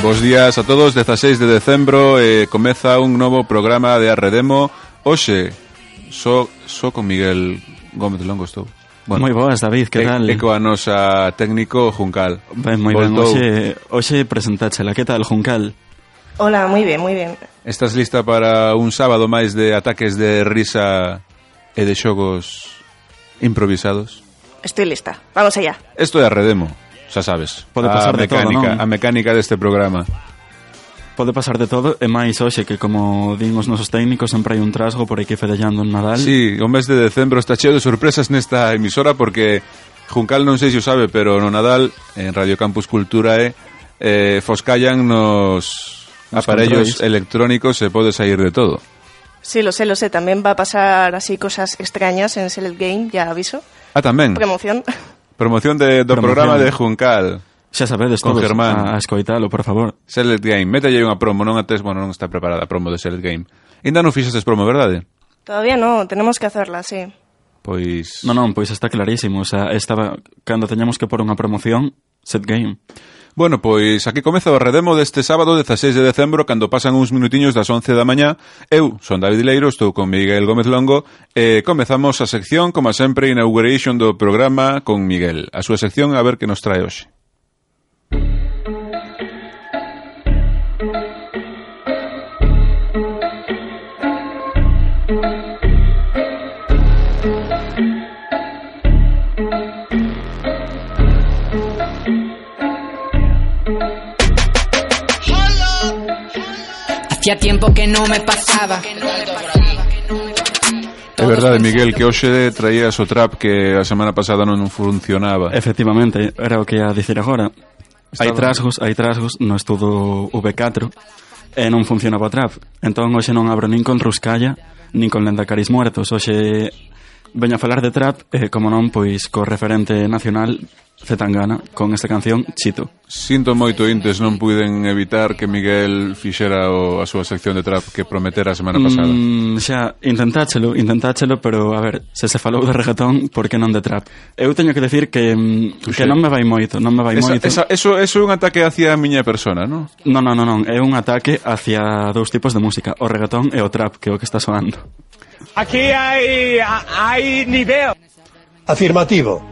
Bos días a todos, 16 de decembro comeza un novo programa de Arredemo. Oxe, só con Miguel Gómez Longo estou. Bueno, moi boas, David, que tal? E coa nosa técnico Juncal. Ben, moi ben, hoxe presentáchela, que tal, Juncal? Hola, moi ben, moi ben. Estás lista para un sábado máis de ataques de risa e de xogos improvisados? Estoy lista, vamos allá. Esto é Arredemo. Xa sabes, pode pasar de todo, non? A mecánica deste programa. Pode pasar de todo, e máis hoxe que, como din os nosos técnicos, sempre hai un trasgo por aquí fedellando en Nadal. Sí, o mes de decembro está cheo de sorpresas nesta emisora, porque Juncal non sei se o sabe, pero no Nadal, en Radio Campus Culturae, foscallan nos aparellos controis electrónicos e pode sair de todo. Sí, lo sé, tamén va a pasar así cosas extrañas en Select Game, ya aviso. Ah, tamén? Promoción do programa de Juncal. Xa sabedes con todos Germán. A escoitalo, por favor. Select Game, mételle unha promo, non antes, bueno, non está preparada a promo de Select Game. Ainda non fixestes promo, verdade? Todavía no, tenemos que hacerla, sí. Pois... Non, pois está clarísimo, o sea, estaba cando teñamos que pôr unha promoción, Set Game. Bueno, pois aquí comeza o Arredemo deste sábado 16 de decembro, cando pasan uns minutiños das 11 da mañá. Eu son David Leiro, estou con Miguel Gómez Longo e comezamos a sección, como sempre, inauguration do programa con Miguel. A súa sección, a ver que nos trae hoxe. Hacía tiempo que no me pasaba. É verdade, Miguel, que hoxe traías o trap que a semana pasada non funcionaba. Efectivamente, era o que ia dicir agora. Hai trasgos no estudo V4 e non funcionaba o trap. Entón hoxe non abro nin con Ruscalla nin con Lendacaris Muertos. Hoxe veño a falar de trap e, como non, pois co referente nacional Zetangana, con esta canción Chito. Sinto moito, Intes, non puiden evitar que Miguel fixera a súa sección de trap que prometera a semana pasada. Xa, intentáchelo, pero, a ver, se falou de reggaetón, por que non de trap? Eu teño que decir que non me vai moito, Eso é un ataque hacia a miña persona, non? Non, é un ataque hacia dous tipos de música, o reggaetón e o trap, que é o que está soando. Aquí hai nivel. Afirmativo.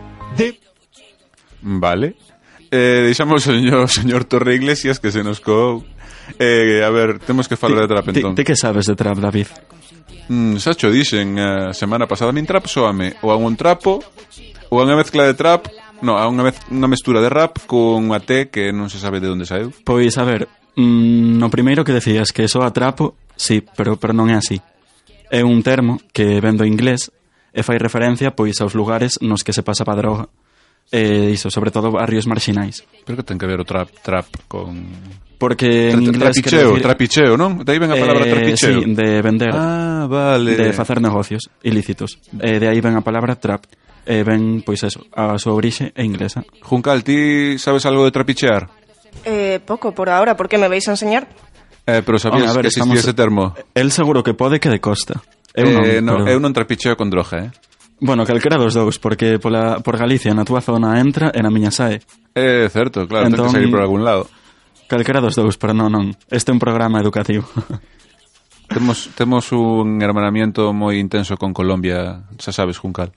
Vale. Deixamos o señor Torre Iglesias que se nos coou. A ver, temos que falar de trap entón. Ti que sabes de trap, David? Xa cho dixen a semana pasada. Min trap soame ou a un trapo ou a unha mezcla de trap. Non, a unha mestura de rap con unha T que non se sabe de onde saeu. Pois, a ver, no primeiro que decías que soa trapo, sí, pero non é así. É un termo que vén do inglés e fai referencia pois aos lugares nos que se pasa pa droga. Iso, sobre todo barrios marxinais. Pero que ten que ver o trap con... Porque en inglés trapicheo, non? De aí ven a palabra trapicheo. Sí, de vender. Ah, vale. De facer negocios ilícitos. De aí ven a palabra trap. Ven, pois eso, a súa orixe é inglesa. Juncal, ti sabes algo de trapichear? Poco por ahora, por que me vais a enseñar? Pero sabías que existía ese termo? El seguro que pode que de costa. Eu non trapicheo con droga, Bueno, calquera dos dous, porque por Galicia na túa zona entra e na miña sae. É certo, claro, entón, ten que sair por algún lado. Calquera dos dous, pero non. Este é un programa educativo. Temos un hermanamiento moi intenso con Colombia, xa sabes, Juncal.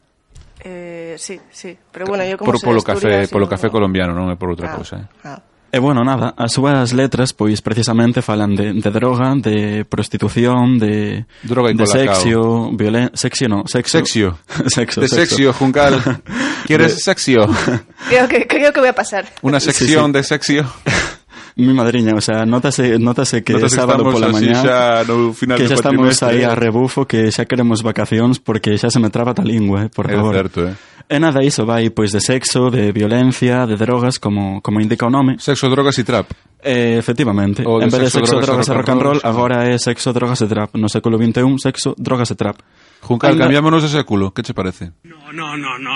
Sí, pero bueno, yo como polo café colombiano, non é por outra cousa. E bueno, nada, as súas letras pois precisamente falan de droga, de prostitución, de droga e de sexo, Sexio, Juncal. ¿Quieres sexio? Creo que voy a pasar. Una sección de sexio. Mi madriña, o sea, nótase que é sábado pola mañá, que xa estamos aí a rebufo, que xa queremos vacacións, porque xa se me traba a lingua, por favor. É certo, E nada, iso vai pois de sexo, de violencia, de drogas, como indica o nome. Sexo, drogas e trap. Efectivamente, en vez de sexo, drogas e rock and roll, agora é sexo, drogas e trap. No século XXI, sexo, drogas e trap. Juncal, cambiámonos de século, que che parece? No.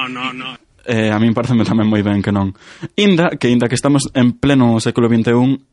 A min pareceme tamén moi ben que non. Inda que estamos en pleno século XXI,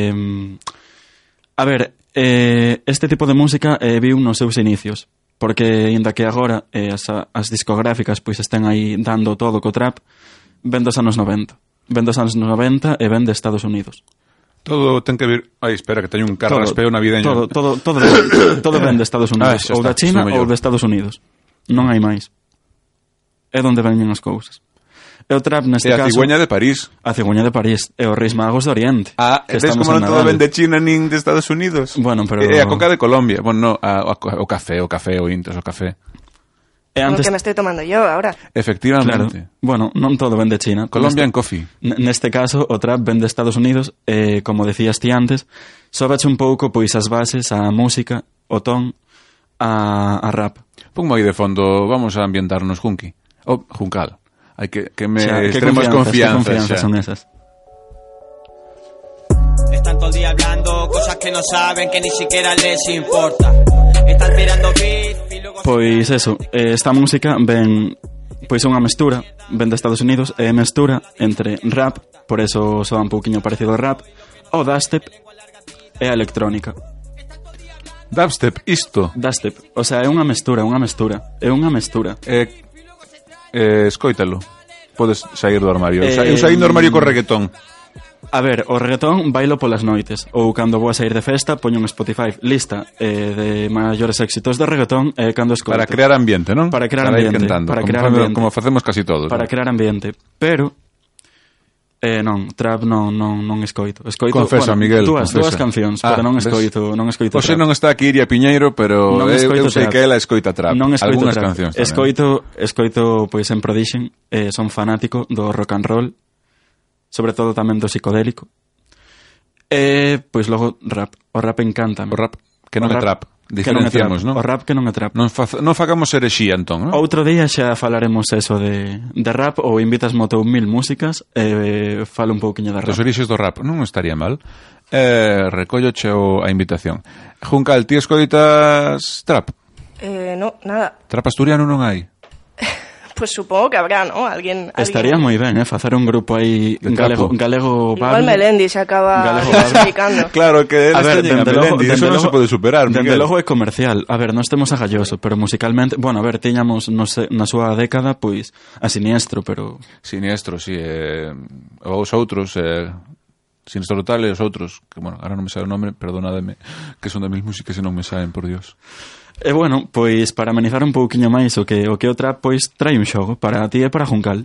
a ver, este tipo de música viu nos seus inicios, porque inda que agora as discográficas pois estén aí dando todo co trap, ven dos anos 90. Ven dos anos 90 e ven de Estados Unidos. Todo ten que vir... Ai, espera, que teño un carraspeo navideño. Todo ven de Estados Unidos. Ou da China ou de Estados Unidos. Non hai máis. É onde veñen as cousas. E o trap neste caso... E a cigüeña de París. A cigüeña de París. E os Reis Magos de Oriente. Ves como non todo ven de China nin de Estados Unidos? Bueno, pero... E a coca de Colombia. Bueno, no, o café, o Intas, o café. E antes... que me estoy tomando yo ahora. Efectivamente. Claro. Bueno, non todo ven de China. Colombian Coffee. Neste caso, o trap ven de Estados Unidos. Como decías ti antes, sóbache un pouco pois as bases, a música, o ton, a rap. Pongo aí de fondo, vamos a ambientarnos junki. O juncal. Hai que me extremos confianza son esas. Están todo el día hablando cosas que no saben, que ni siquiera les importa. Están tirando beef y luego... Pois eso, esta música ven... Pois é unha mestura, ven de Estados Unidos, é mestura entre rap, por eso soa un pouquiño parecido ao rap, o dubstep e a electrónica. Dubstep, isto? Dubstep, o sea, é unha mestura. Escoítalo. Podes sair do armario. Eu saí do armario co reggaetón. A ver, o reggaetón bailo polas noites. Ou cando vou a sair de festa, poño un Spotify lista de maiores éxitos de reggaetón cando escoito. Para crear ambiente, non? Para crear ambiente. Como facemos casi todos. Para crear ambiente. Pero... non, trap non escoito. Confesa, bueno, Miguel, dúas cancións, pero non escoito Oxe non está aquí Iria Piñeiro, pero eu sei que ela escoita trap. Non escoito algunhas trap. Cancións Escoito pois en Prodigy, son fanático do rock and roll, sobre todo tamén do psicodélico. Pois logo rap. O rap encanta. O rap que non é trap. Diferenciamos, non? O rap que non é trap. Non fagamos herexía, entón, non? Outro día xa falaremos eso de rap, ou invitasme ao teu 1000 músicas e falo un pouquiño de rap. Os orixes do rap non estaría mal. Recólloche a invitación. Juncal, ti escoitas trap? No, nada. Trap asturiano non hai? Pues supongo que habrá, ¿no? Alguien... Estaría moi ben, facer un grupo aí galego igual Melendi se acaba explicando. Claro, que a ver, Melendi, eso non se pode superar, Miguel. Dende logo é comercial. A ver, nós temos a Galloso, pero musicalmente... Bueno, a ver, tiñamos na súa década, pois, a Siniestro, pero... Siniestro, sí. Os outros... Siniestro Total e os outros, que, bueno, ahora non me sabe o nome, perdonademe, que son de mil músicas e non me saben, por Dios. E bueno, pois para amenizar un pouquiño máis o que o trap, pois trai un xogo para ti e para Juncal.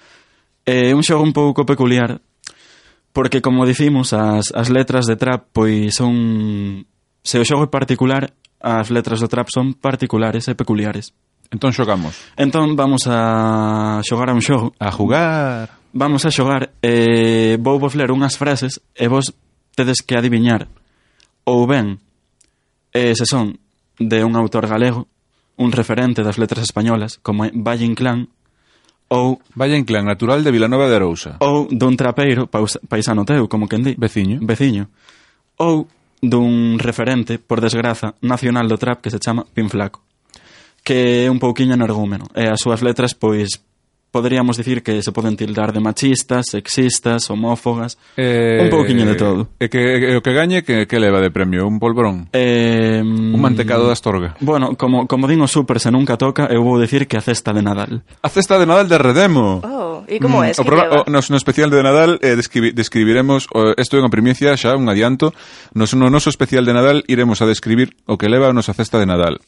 É un xogo un pouco peculiar porque, como dicimos, as letras de trap pois son... Se o xogo é particular, as letras do trap son particulares e peculiares. Entón xogamos. Entón vamos a xogar a un xogo. A jugar. Vamos a xogar e vou vos ler unhas frases e vos tedes que adiviñar ou ben se son de un autor galego, un referente das letras españolas, como é Valle Inclán, ou... Valle Inclán, natural de Vilanova de Arousa. Ou dun trapeiro, paisano teu, como quen di. Veciño. Ou dun referente, por desgraza, nacional do trap que se chama Pin Flaco, que é un pouquiño energúmeno. E as súas letras, pois, poderíamos dicir que se poden tildar de machistas, sexistas, homófogas, un pouquiño de todo. E o que gañe, que leva de premio? Un polvorón? Un mantecado de Astorga? Bueno, como din os super se nunca toca, eu vou dicir que a cesta de Nadal. A cesta de Nadal de Redemo. E como é? No especial de Nadal describiremos, isto é unha primicia, xa un adianto, no noso especial de Nadal iremos a describir o que leva a nosa cesta de Nadal.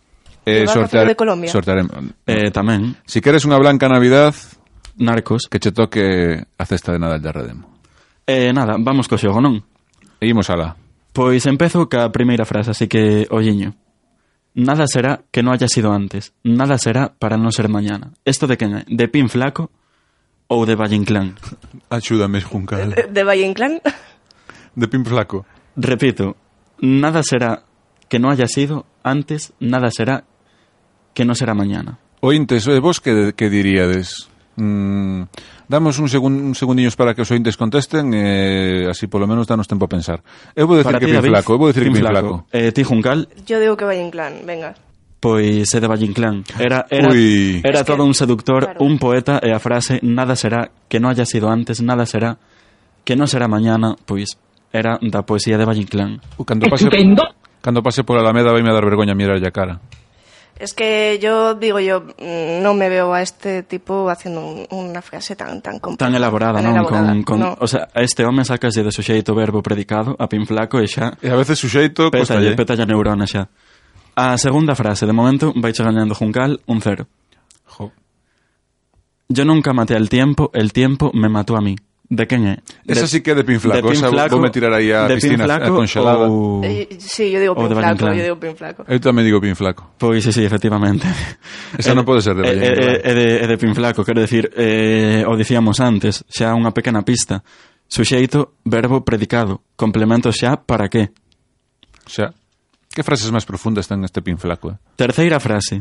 De Colombia. Sortearemos. Tamén. Si queres unha blanca Navidad, Narcos, que che toque a cesta de Nadal de Redemo. Nada, vamos co xogo, non? E imos alá. Pois empezo ca primeira frase, así que olliño. Nada será que no haya sido antes. Nada será para non ser mañana. Esto de quen é? De Pin Flaco ou de Valle Inclán? Axúdame, Juncal. De Valle Inclán? De Pin Flaco. Repito, nada será que no haya sido antes, nada será que no será mañana. Ointes, vos que diríades? Damos un segundinhos para que os ointes contesten e así polo menos danos tempo a pensar. Eu vou decir que Pin Flaco. Pin Flaco. Ti, Juncal? Yo digo que Valle Inclán, venga. Pois é de Valle Inclán. Era todo un seductor, claro. Un poeta, e a frase nada será que no haya sido antes, nada será que no será mañana, pois era da poesía de Valle Inclán. Cando pase por Alameda vai me dar vergoña mirar a cara. Es que yo no me veo a este tipo haciendo unha frase tan compleja. Tan elaborada, tan non? elaborada. No. O sea, a este home sacaslle de suxeito verbo predicado a Pinflaco e xa... E a veces suxeito costalle. Pétalle a neurona xa. A segunda frase, de momento, vai gañando Juncal 1-0. Jo. Yo nunca maté al tiempo, el tiempo me mató a mí. De quen é? Esa sí que é de Pinflaco. Esa vou me tirar aí a piscina conxelada. Sí, yo digo Pinflaco. Eu tamén digo Pinflaco. Pois sí, efectivamente. Esa non pode ser de Valle Inclán. É de Pinflaco, quero decir, o dicíamos antes, xa unha pequena pista. Suxeito, verbo, predicado. Complemento xa, para qué? Xa. Que frases máis profundas ten este Pinflaco? Terceira frase.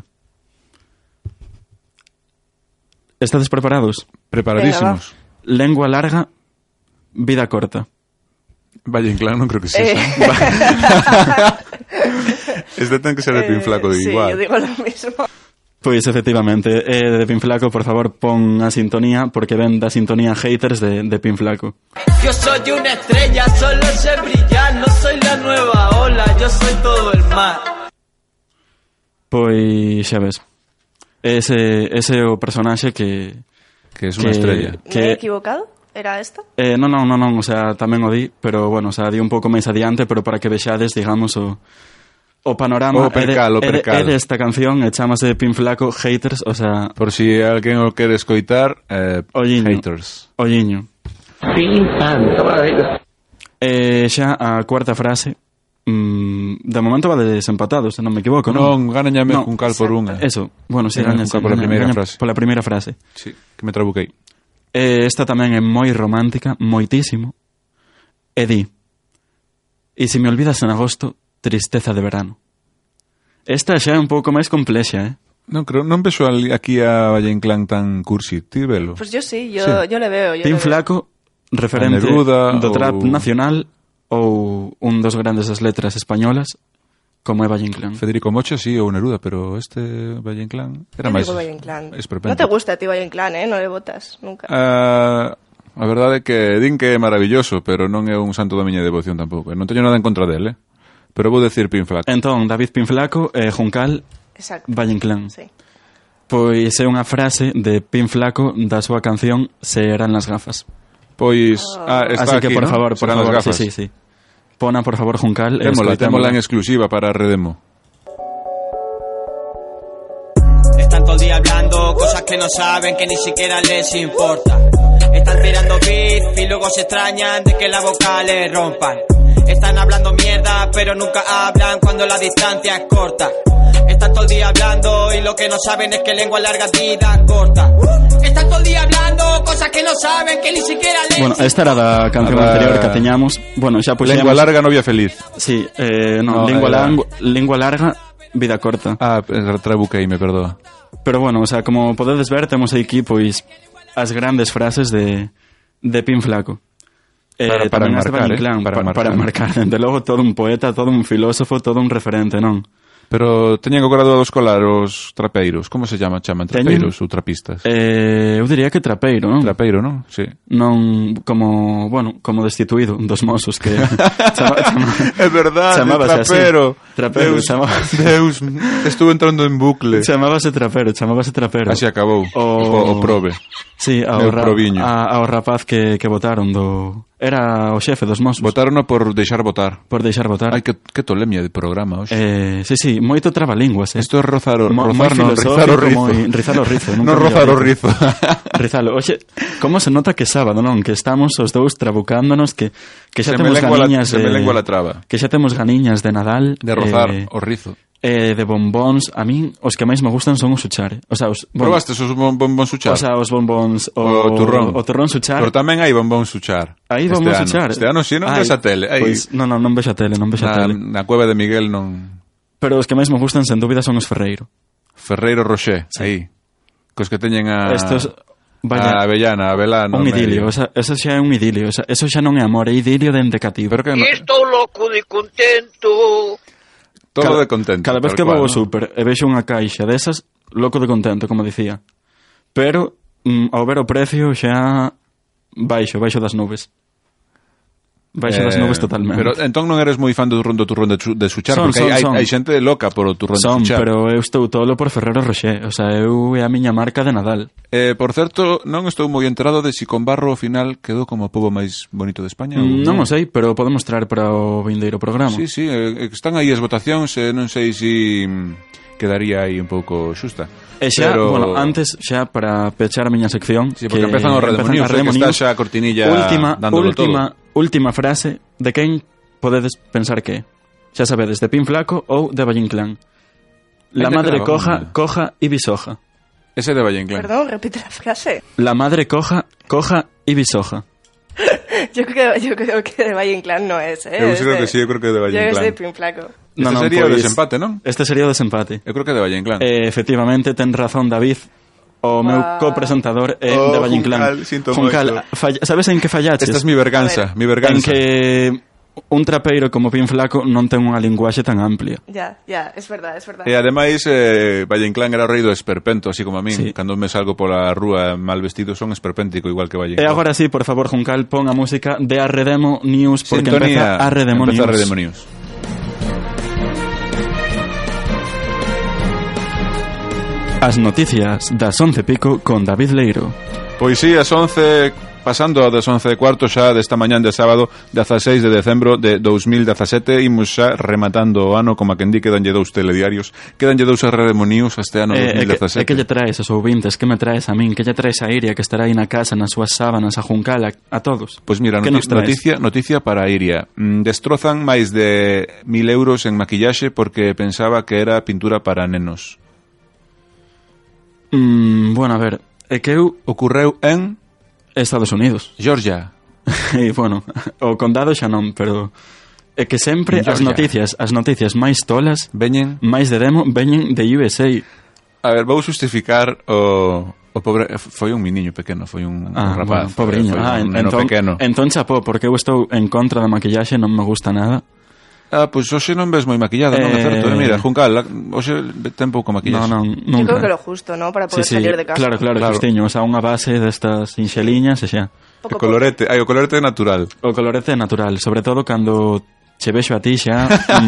Estades preparados? Preparadísimos. Lengua larga, vida corta. Valle Inclán non creo que sea. Este ten que ser de Pinflaco de igual. Sí, yo digo lo mismo. Pois efectivamente, de Pinflaco, por favor, pon a sintonía, porque ven da sintonía haters de Pinflaco. Yo soy una estrella, solo sé brillar, no soy la nueva ola, yo soy todo el mar. Pois xa ves. Ese é o personaxe que es unha estrella. ¿Me he equivocado? ¿Era esta? Non, o sea, tamén o di, pero bueno, o sea, di un pouco máis adiante, pero para que vexades, digamos, o panorama o percal. É desta canción, e chamase Pinflaco Haters, o sea... Por si alguén o quere escoitar, Haters. Olliño. Xa a cuarta frase, de momento va desempatados, se non me equivoco, non? Non, ganañame Juncal por unha. Eso, bueno, si, gaña pola primeira frase. Pola primeira frase. Sí, que me trabuquei. Esta tamén é moi romántica, moitísimo. E di: "E se me olvidas en agosto, tristeza de verano." Esta xa é un pouco máis complexa, Non creo, non vexo aquí a Valle Inclán tan cursi, ti velo? Pues yo sí, yo le veo. Pinflaco, referente Neruda, do trap nacional, ou un dos grandes das letras españolas, como é Valle Inclán. Federico Mocha sí, ou Neruda, pero este Valle Inclán era máis esperpento. Non te gusta a ti Valle Inclán, non le votas nunca. A verdade é que din que é maravilloso, pero non é un santo da miña devoción tampouco. Non teño nada en contra dele, pero vou decir Pinflaco. Entón, David Pinflaco e Juncal, Valle Inclán. Sí. Pois é unha frase de Pinflaco da súa canción Se eran las gafas. Pois, está así que aquí, por ¿no? favor, Serán las gafas. Sí. Pona, por favor, Juncal. Témola en exclusiva para Redemo. Están todo el día hablando cosas que no saben, que ni siquiera les importa. Están tirando beat y luego se extrañan de que la boca les rompan. Están hablando mierda, pero nunca hablan cuando la distancia es corta. Están todo el día hablando y lo que no saben es que lengua larga, vida corta. Están todo el día hablando cosas que no saben, que ni siquiera les... Bueno, esta era da canción anterior que teñamos. Bueno, xa puxemos... Lengua larga, novia feliz. Sí, lengua larga, vida corta. Trabuquei, me perdoa. Pero bueno, o sea, como podedes ver, temos aquí, pois, as grandes frases de Pinflaco. Para marcar, para marcar. Desde logo, todo un poeta, todo un filósofo, todo un referente, non? Pero teñen o grado dos escolar os trapeiros. Como se chaman trapeiros ou trapistas? Eu diría que trapeiro, non? Trapeiro, non? Sí. Non como, bueno, como destituído dos mozos que É verdade, trapero. Trapero, Deus, estuve entrando en bucle. Chamábase trapero. Así acabou. O probe. Sí, ao rapaz que votaron do... Era o xefe dos mozos. Votarono por deixar votar. Ai, que tolemia de programa hoxe. Sí, moito trabalingüas. Isto é rizar o rizo. Non rozar o rizo. Rizalo. Oxe, como se nota que sábado, non? Que estamos os dous trabucándonos, que xa temos ganiñas... Se me lengua la traba. Que xa temos ganiñas de Nadal. De rozar o rizo. De bombóns, a min os que máis me gustan son os Suchar. O sea, probastes os bombóns Suchar? O sea, os bombóns o turrón. O turrón Suchar. Pero tamén hai bombóns Suchar. Aí bombóns Suchar. Este ano si non ves a tele. Pois, non vexo a tele, Na cueva de Miguel non... Pero os que máis me gustan, sen dúbida, son os Ferreiro. Ferreiro Rocher, sí. Aí. Cos que teñen a... Estos... Vaya, a Avellana, a Velano. Un idilio, eso xa é un idilio. Eso xa non é amor, é idilio dende cativo. E estou loco de contento. Todo de contento. Cada vez que vou ao súper e vexo unha caixa desas, loco de contento, como dicía. Pero, ao ver o precio, xa baixo das nubes. Baixo das nubes totalmente. Pero entón non eres moi fan do turrón de Suchar, porque hai xente loca por o turrón de Suchar. Pero eu estou tolo por Ferrero Rocher, o sea, eu é a miña marca de Nadal. Por certo, non estou moi enterado de si con Barro ao final quedou como o pobo máis bonito de España. Non o sei, pero podemos traer para o vindeiro programa. Sí, están aí as votacións, non sei si quedaría aí un pouco xusta. E xa, bueno, antes, xa para pechar a miña sección... Sí, porque empezan os Redemonios, que está xa a cortinilla dándolo todo. Última frase de quen podedes pensar que é. Xa sabedes, de Pin Flaco ou de Valle Inclán. La madre coja y bisoja. Ese de Valle Inclán. Perdón, repite la frase. La madre coja y bisoja. Yo creo que de Valle Inclán no es, Eu creo que sí, eu creo que de Valle Inclán. Yo es de Pin Flaco. Este sería o desempate, non? Este sería o desempate. Eu creo que de Valle Inclán. Efectivamente, ten razón David. O meu copresentador é de Valle Inclán. Juncal, sabes en que fallaches? Esta é mi verganza, En que un trapeiro como Pin Flaco non ten unha linguaxe tan amplia. Ya, es verdad. E ademais, Valle Inclán era o rei do esperpento, así como a min. Sí. Cando me salgo pola rúa mal vestido son esperpéntico, igual que Valle Inclán. E agora sí, por favor, Juncal, pon a música de Arredemo News, porque empeza Arredemo News. As noticias das 11:00 con David Leiro. Pois sí, as 11, pasando das 11:15 xa desta mañán de sábado 16 de decembro de 2017, imos xa rematando o ano, como a quen di, quedanlle 2 telediarios, quedanlle 2 Redemonios este ano 2017. E que lle traes aos ouvintes? Que me traes a min? Que lle traes a Iria, que estará aí na casa, nas súas sábanas, a Juncal, a todos? Pois mira, noticia para Iria. Destrozan máis de 1.000 euros en maquillaxe porque pensaba que era pintura para nenos. Bueno, a ver, é que ocorreu en Estados Unidos, Georgia. E, bueno, o condado xa non, pero é que sempre as noticias máis tolas máis de demo veñen de USA. A ver, vou justificar o pobre, foi un miniño pequeno, foi un rapaz, bueno, pobreño. Un neno pequeno. Entón chapó, porque eu estou en contra da maquillaxe, non me gusta nada. Pois hoxe non ves moi maquillada, non é certo? Mira, Juncal, hoxe ten pouco maquillaxe. Non, yo creo que lo justo, ¿no? Para poder salir de casa. Claro, justiño, o sea, unha base destas inxeliñas e xa. O colorete é natural. O colorete é natural, sobre todo cando che vexo a ti xa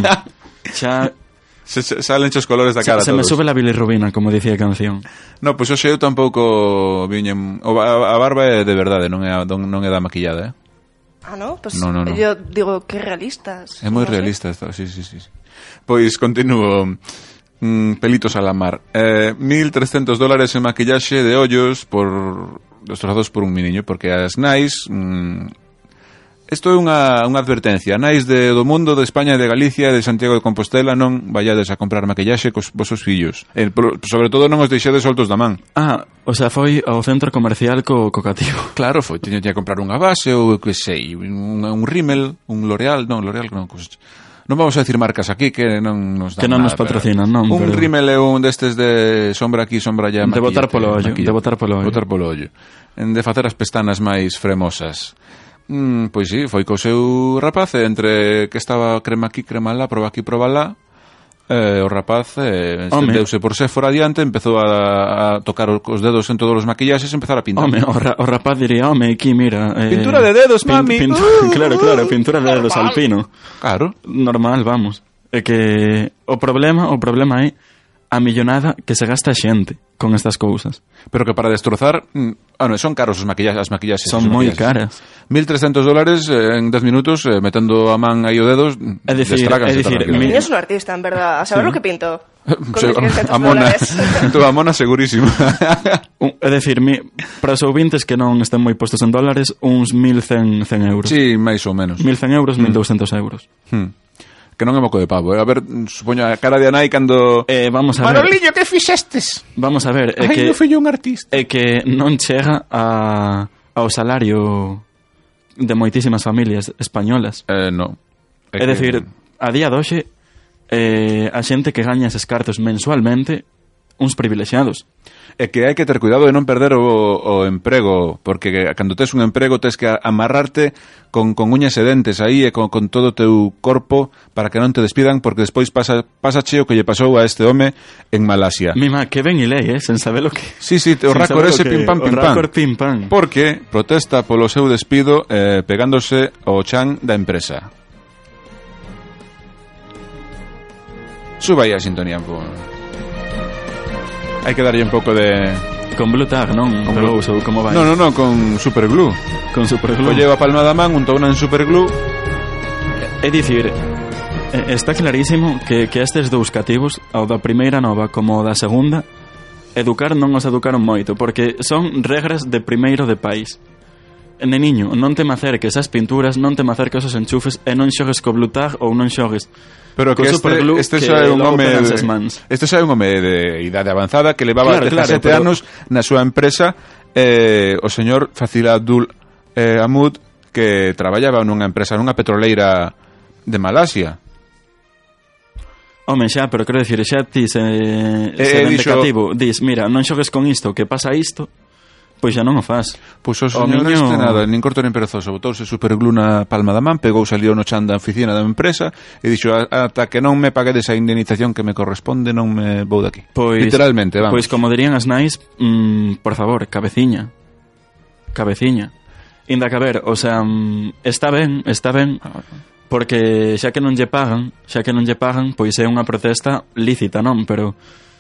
salen os colores da cara se todos. Me sube la bilirrubina, como dicía a canción. No, pois hoxe eu tampouco viñen... A barba é de verdade, non é da maquillada, Ah, ¿no? Pues no. Yo digo que realistas. É moi realista esto, sí. Pois continuo. Pelitos a la mar. $1.300 en maquillaxe de ollos destrozados por un miniño, porque as nais... Isto é unha advertencia. Nais do mundo, de España, de Galicia e de Santiago de Compostela, non vallades a comprar maquillaxe cos vosos fillos. Sobre todo non os deixedes soltos da man. O sea, foi ao centro comercial co cativo. Claro, foi. Tiña que comprar unha base ou, que sei, un Rimmel, un L'Oreal non, non vamos a decir marcas aquí que non nos dan que non nada, nos patrocinan, non. Un Rimmel é un destes de sombra aquí, sombra allá. De botar polo ollo. De facer as pestanas máis fremosas. Pois sí, foi co seu rapaz, entre que estaba crema aquí, crema lá, proba aquí, proba lá. O rapaz deuse por Sephora adiante, empezou a tocar os dedos en todos os maquillaxes e empezar a pintar. O rapaz diría, aquí, mira, pintura de dedos, mami. Claro, pintura de dedos alpino. Claro. Normal, vamos. É que o problema é a millonada que se gasta a xente con estas cousas. Pero que para destrozar, son caros as maquillaxes. Son moi caras. $1.300 en 10 minutos, metendo a man aí o dedos, destráganse. Es un artista, en verdad. A saber lo que pinto. A Mona segurísimo. É dicir, para os ouvintes que non estén moi postos en dólares, uns 1.100 euros. Sí, máis ou menos. 1.100 euros, 1.200 euros. Que non é moco de pavo. A ver, supoño a cara de Anai cando... Vamos a ver. Manolillo, que fixestes? Vamos a ver. Ai, non fui un artista. É que non chega ao salario de moitísimas familias españolas. Non. É dicir, a día de hoxe, a xente que gaña eses cartos mensualmente uns privilexiados. É que hai que ter cuidado de non perder o emprego, porque cando tes un emprego tes que amarrarte con uñas e dentes aí e con todo o teu corpo para que non te despidan, porque despois pasa cheo que lle pasou a este home en Malasia. Mima, que ben ilei, sen saber lo que... Sí, o récord ese pim pam. O récord pim pam. Porque protesta polo seu despido pegándose ao chan da empresa. Suba aí a sintonía, hai que darlle un pouco de... Con Blue Tag, non? Pero uso, como vai? Non, con Superglue. Con Superglue. O lleva palma da man, untouna en Superglue. É dicir, está clarísimo que estes dous cativos, ao da primeira nova como ao da segunda, educar non os educaron moito, porque son regras de primeiro de país. Neniño, non te me acerques as pinturas, non te me acerques os enchufes e non xogues co Blue Tag ou non xogues. Pero que este xa é un home de idade avanzada que levaba 17 anos na súa empresa, o señor Fazil Abdul Ahmad, que traballaba nunha empresa, nunha petroleira de Malasia. Home, xa, pero quero dicir, xa ti se vende cativo, dis, mira, non xogues con isto, que pasa isto, pois xa non o faz. Pois o señor este nada, nin corto nin perezoso, botouse Superglue na palma da man, pegou, salió no chan da oficina da empresa e dixo, ata que non me paguedes a indemnización que me corresponde, non me vou daqui. Pois, literalmente, vamos. Pois como dirían as nais, por favor, cabeciña. Inda que a ver, o sea, está ben, porque xa que non lle pagan, pois é unha protesta lícita, non? Pero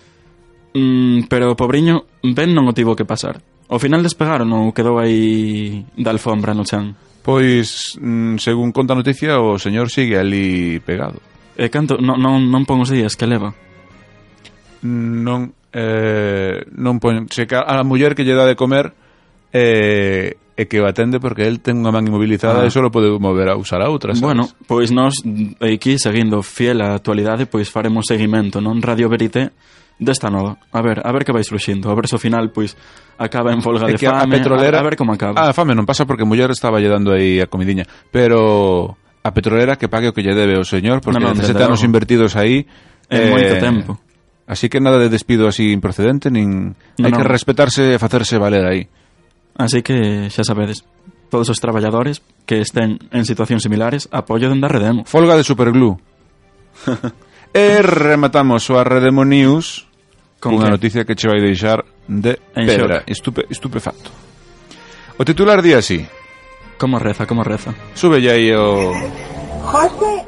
pobriño, ben non o tivo que pasar. Ao final despegaron ou quedou aí da alfombra no chan? Pois, según conta a noticia, o señor sigue ali pegado. E canto? Non pon os días que leva? Non pon... Se a muller que lle dá de comer e que o atende porque el ten unha man inmobilizada e só lo pode mover a usar a outra, sabes? Bueno, pois nós aquí, seguindo fiel a actualidade, pois faremos seguimento, non? Radio Verité desta nova. A ver que vai surxindo. A ver se ao final, pois, acaba en folga de fame. A ver como acaba. A fame non pasa porque a muller estaba lle dando aí a comidiña. Pero a petrolera que pague o que lle debe o señor, porque 17 anos invertidos aí... En moito tempo. Así que nada de despido así improcedente, nin... Hai que respetarse e facerse valer aí. Así que, xa sabedes, todos os traballadores que estén en situacións similares, apoio dende a Redemo. Folga de Superglue. E rematamos o Redemo News con unha noticia que che vai deixar de pedra, estupefacto. O titular di así. Como reza? Sube aí o... José.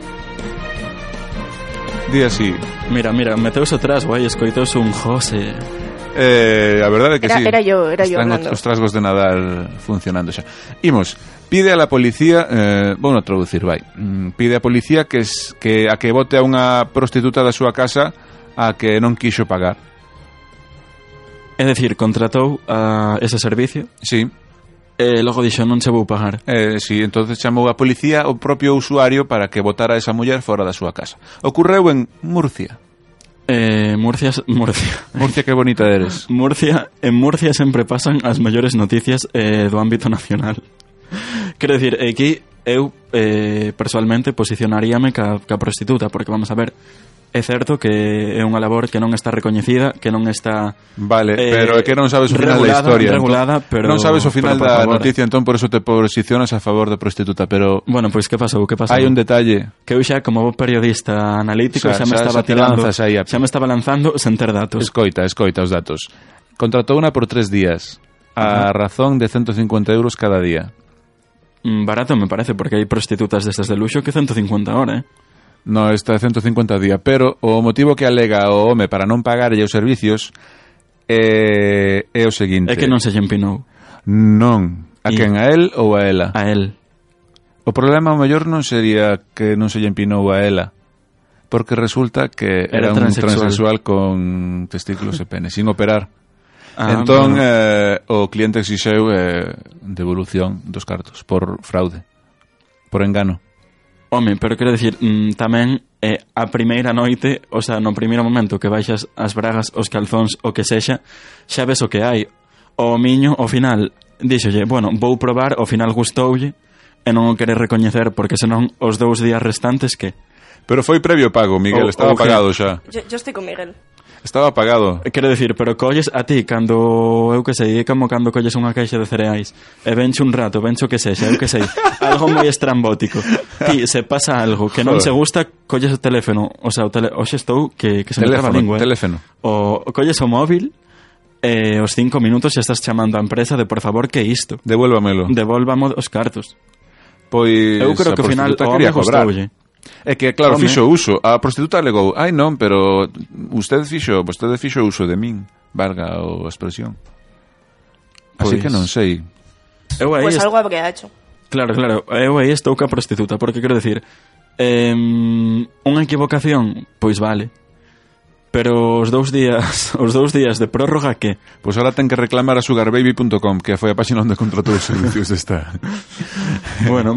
Di así. Mira, meteus atrás, guai, escoitouse un José. A verdade é que sí. Era yo Están hablando. Os trasgos de Nadal funcionando xa. Imos, pide a la policía, vou non traducir, vai. Pide a policía que bote a unha prostituta da súa casa a que non quixo pagar. É dicir, contratou a ese servicio? Sí. E logo dixo, non che vou pagar. Sí, entonces chamou a policía o propio usuario para que botara a esa muller fora da súa casa. Ocorreu en Murcia. Murcia, que bonita eres. En Murcia sempre pasan as mellores noticias do ámbito nacional. Quero dicir, aquí eu personalmente posicionaríame ca prostituta, porque vamos a ver, é certo que é unha labor que non está recoñecida, que non está pero é que non sabes o final da historia, regulada, pero non sabes o final da noticia, entón por eso te posicionas a favor da prostituta, pero bueno, pois que pasou? Hai un detalle que eu xa como periodista analítico xa me estaba lanzando sen ter datos. Escoita os datos. Contratou unha por 3 días a razón de 150 euros cada día. Barato me parece, porque hai prostitutas destas de luxo que 150 hora, No, está de 150 día, pero o motivo que alega o home para non pagarlle os servicios é o seguinte. É que non se lle empinou. Non. A quen? A él ou a ela? A él. O problema o mellor non sería que non se lle empinou a ela, porque resulta que era un transexual con testículos e pene, sin operar. Entón, o cliente exixeu devolución dos cartos por fraude, por engano. Home, pero quero dicir, tamén a primeira noite, o sea, no primeiro momento que baixas as bragas, os calzóns, o que sexa, xa ves o que hai. O miño, ao final, díxolle, bueno, vou probar, ao final gustoulle, e non o quere recoñecer, porque senón os 2 días restantes, que? Pero foi previo pago, Miguel, estaba pagado xa. Yo estoy con Miguel. Estaba apagado. Quero dicir, pero colles a ti cando, eu que sei, é como cando colles unha caixa de cereais e venche un rato, venche o que sexa, eu que sei, algo moi estrambótico. Ti, se pasa algo que non se gusta, colles o teléfono, o sea, hoxe estou que se me traba a lingua. Teléfono. O colles o móvil e os 5 minutos xa estás chamando a empresa de por favor, que isto? Devuélvamelo. Devolvamos os cartos. Pois Eu creo que ao final o home gustoulle. É que, claro, fixo uso. A prostituta alegou, ai non, pero vostede fixo uso de min, valga a expresión. Así que non sei. Pues algo habría hecho. Claro, eu aí estou ca prostituta, porque quero decir, unha equivocación, pois vale. Pero os 2 días de prórroga, que? Pois ahora ten que reclamar a sugarbaby.com, que foi a página onde contratou os servicios desta. Bueno,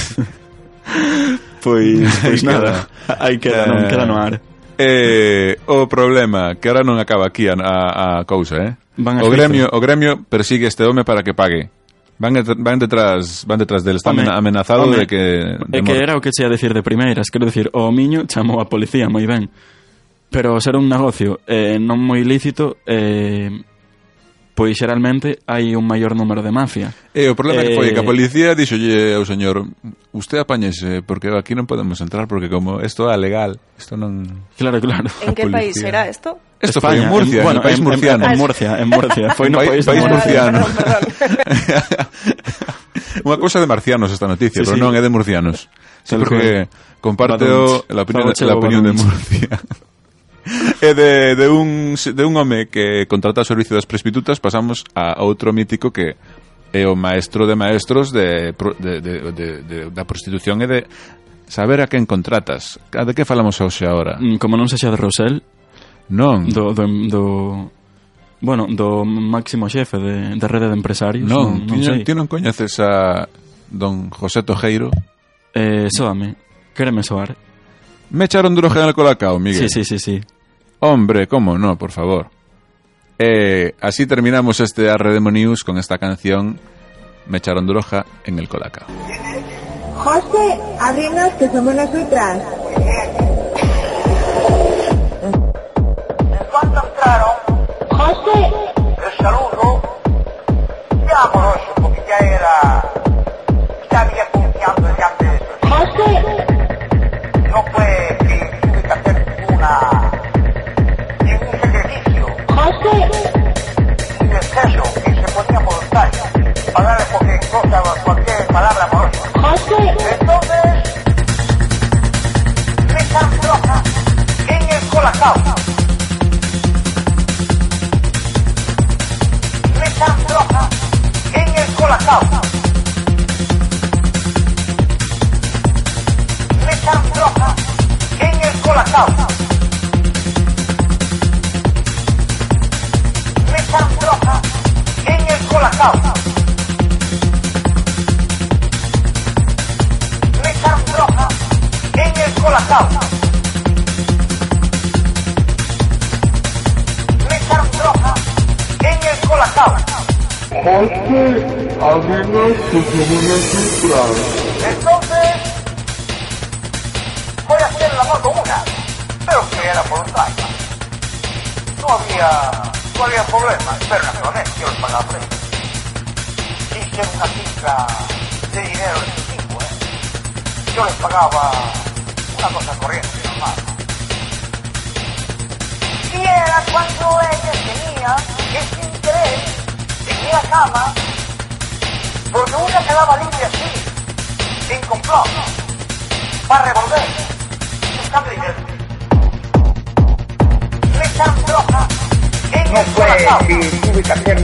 Pois nada, aí queda no ar. O problema, que ahora non acaba aquí a cousa, O gremio persigue este home para que pague. Van detrás del, está amenazado de que... É que era o que se ia decir de primeiras, quero decir, o miño chamou a policía, moi ben. Pero ser un negocio non moi lícito, pois xeralmente hai un maior número de mafia. O problema que foi que a policía dixolle ao señor, usted apáñese, porque aquí non podemos entrar, porque como isto é legal, isto non... Claro. En que país será esto? Esto foi en Murcia, en el país murciano. En Murcia. Foi no país murciano. Unha cousa de marcianos esta noticia, pero non é de murcianos. Sí, porque comparte la opinión de Murcia. E de un home que contrata o servicio das prostitutas, pasamos a outro mítico que é o maestro de maestros da prostitución e de saber a quen contratas. De que falamos hoxe agora? Como non sexa de Rosell? Non. Do máximo xefe de rede de empresarios. Non sei. Ti non coñeces a don José Tojeiro? Sóame, quéreme soar. Me echaron duro en el colacao, Miguel. Sí. Hombre, cómo no, por favor. Así terminamos este Arredemo News con esta canción, Me echaron droga en el colacao. José, abrinos que somos nosotras. ¿En cuánto entraron? José. El saludo. Ya amoroso, porque ya había confiado ya antes. José. No fue que tuve que hacer ningún sacrificio. José. Un exceso que se ponía voluntario para darle cualquier palabra amorosa. José. Entonces, me echan droga en el colacao. Me echan droga en el colacao. Me echan droga en el colacao. Me echan droga en el colacao. Me echan droga en el colacao. Me echan droga en el colacao. Entonces voy a hacer el amor con una, pero que era voluntaria. No había problema, pero naturalmente yo les pagaba por ello. Hice una cifra de dinero excesivo, Yo les pagaba una cosa corriente, normal. Y era cuando ellas tenían ese interés en ir a cama, porque una quedaba libre así, sin complot, para revolver, buscando dinero. Me echan droga en el colacao. No fue que tuve que hacer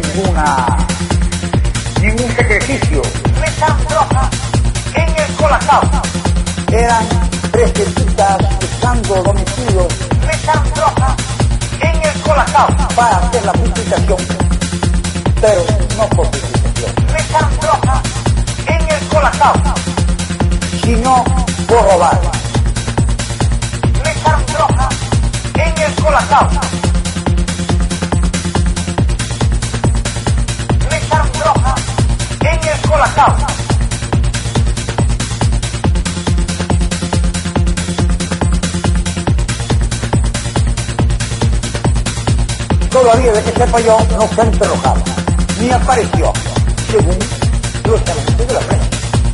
ningún sacrificio. Me echan droga en el colacao. Eran 3 científicas buscando domicilios. Me echan droga en el colacao. Para hacer la prostitución, pero no por prostitución. Me echan droga en el colacao. Sino por robar. Me echan droga en el colacao. Me echan droga en el colacao. todavía de que sepa yo no fue interrogado, ni apareció, según los elementos de la prensa.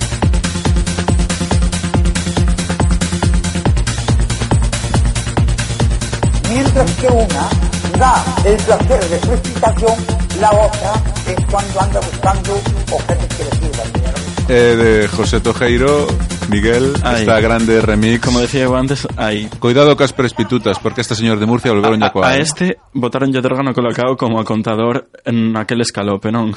Mientras que una da el placer de su excitación, la otra es cuando anda buscando objetos que le sirvan dinero. De José Tojeiro, Miguel, esta grande remix. Como decía eu antes, hai... Cuidado cas prestitutas, porque este señor de Murcia volveron a coar. A este botaron de órgano colocado como a contador en aquel escalope, non?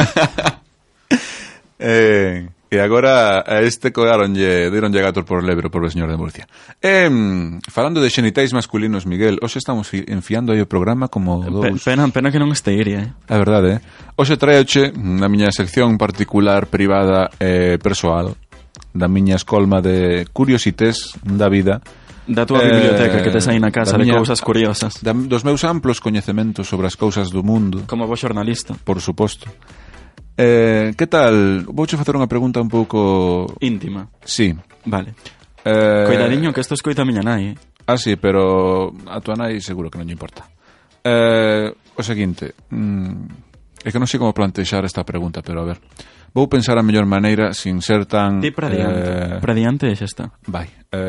E agora a este deronlle gato por lebre por o señor de Murcia. Falando de xenitais masculinos, Miguel, hoxe estamos enfiando aí o programa como dous... Pena que non este iria, É verdade, Hoxe traeoche na miña sección particular, privada e persoal, da miña escolma de curiosités da vida, da túa biblioteca que tes aí na casa de cousas curiosas, dos meus amplos coñecementos sobre as cousas do mundo. Como vos xornalista. Por suposto. Que tal? Vouche facer unha pregunta un pouco... íntima. Sí. Vale. Coidadiño que isto escoita a miña nai, Ah, sí, pero a tua nai seguro que non lle importa. O seguinte, é que non sei como plantexar esta pregunta, pero a ver, vou pensar a mellor maneira sin ser tan... Ti para diante, para diante e xa está. Vai.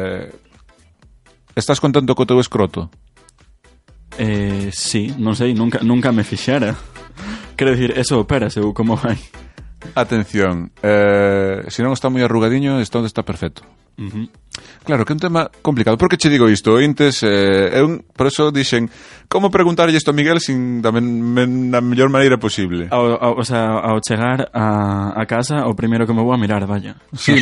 Estás contento co teu escroto? Sí, non sei, nunca me fixera. Quero dicir, eso opérase ou como vai? Atención, se non está moi arrugadiño, está onde está perfecto. Claro, que é un tema complicado. Por que che digo isto? Intes, por eso dixen, como preguntarlle isto a Miguel sin da mellor maneira posible? O sea, ao chegar a casa, o primeiro que me vou a mirar, vaya. Sí.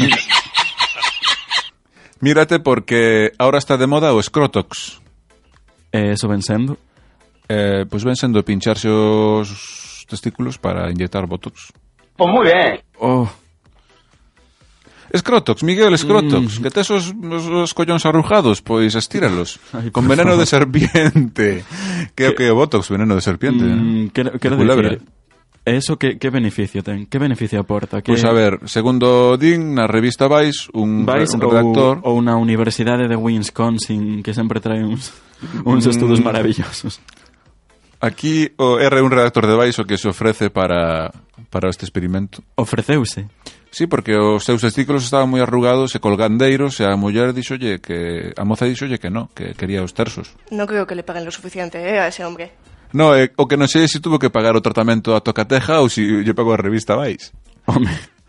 Mírate porque ahora está de moda o Scrotox. Eso ven sendo? Pois ven sendo pincharse os testículos para inyectar botox. Pues muy bien. Oh. Scrotox, Miguel, Scrotox, que tes os collóns arrugados, pois estíralos. Con veneno de serpiente. Que o botox, veneno de serpiente. Quero decir, eso que beneficio ten? Que beneficio aporta? Pois a ver, segundo din na revista Vice, un redactor... Ou na Universidade de Wisconsin, que sempre trae uns estudos maravillosos. Aquí era un redactor de Vice o que se ofrece para este experimento. Ofreceuse? Sí, porque os seus testículos estaban moi arrugados e colgandeiros e a muller dixolle que... A moza dixolle que no, que quería os tersos. Non creo que le paguen lo suficiente a ese hombre. No, o que non sei se tuvo que pagar o tratamento a tocateja ou se lle pagou a revista Vice. Home,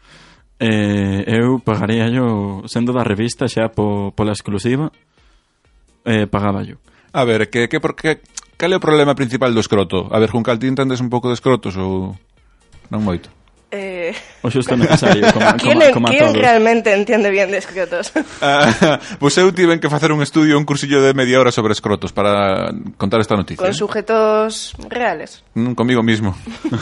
eu pagaría yo, sendo da revista xa pola exclusiva, pagaba yo. A ver, cal é o problema principal do escroto? A ver, Juncal, ti entendes un pouco de escrotos ou non moito? O xusto necesario, como ¿Quién realmente entiende bien de escrotos? Pois eu tiven que facer un estudio, un cursillo de media hora sobre escrotos para contar esta noticia. Con sujetos reales? Comigo mismo.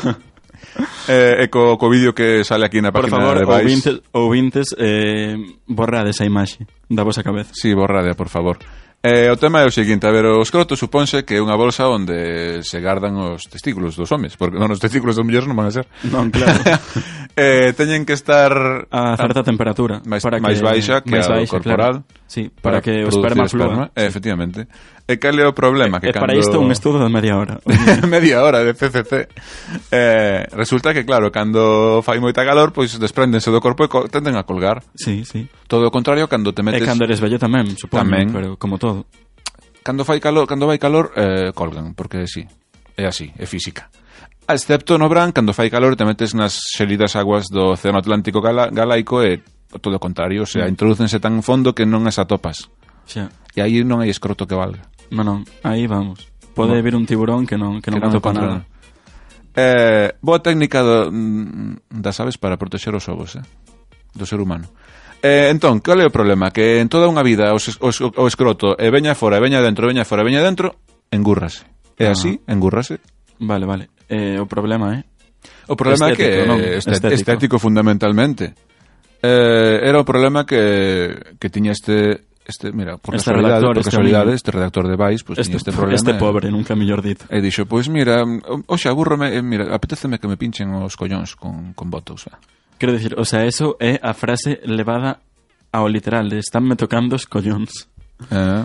E co vídeo que sale aquí na página de Vice. Ouvintes, borrade esa imaxe da vosa cabeza. Sí, borrade, por favor. O tema é o seguinte, a ver, o escroto supónse que é unha bolsa onde se gardan os testículos dos homes, porque non os testículos das mulleres non van a ser. Non, claro. Teñen que estar a certa temperatura máis baixa que a corporal. Claro. Sí, para que o esperma flúa. Efectivamente. E cal é o problema? Que para isto un estudo de media hora. Media hora de CCC. Resulta que, claro, cando fai moita calor, pois despréndense do corpo e tenden a colgar. Sí, sí. Todo o contrario, cando te metes... E cando eres vello tamén, supoño, pero como todo. Cando vai calor, colgan, porque sí, é así, é física. Excepto no verán, cando fai calor te metes nas xelidas aguas do Océano Atlántico Galaico e todo o contrario, o sea, introdúcense tan fondo que non as atopas. Xa. E aí non hai escroto que valga. Non, aí vamos. Pode vir un tiburón que non atopa nada. Boa técnica das aves para protexer os ovos, do ser humano. Entón, cal é o problema? Que en toda unha vida o escroto veña fora, veña dentro, veña fora, veña dentro, engúrrase. É así, engúrrase. Vale. O problema é? O problema é que estético fundamentalmente. Era o problema que tiña mira, por casualidade, este redactor de Vice, pues tiña este problema. Este pobre, nunca mellor dito. E dixo, pois mira, hoxe aburrome, mira, apetéceme que me pinchen os collóns con botox. Quero dicir, o sea, eso é a frase levada ao literal, de estánme tocando os collóns.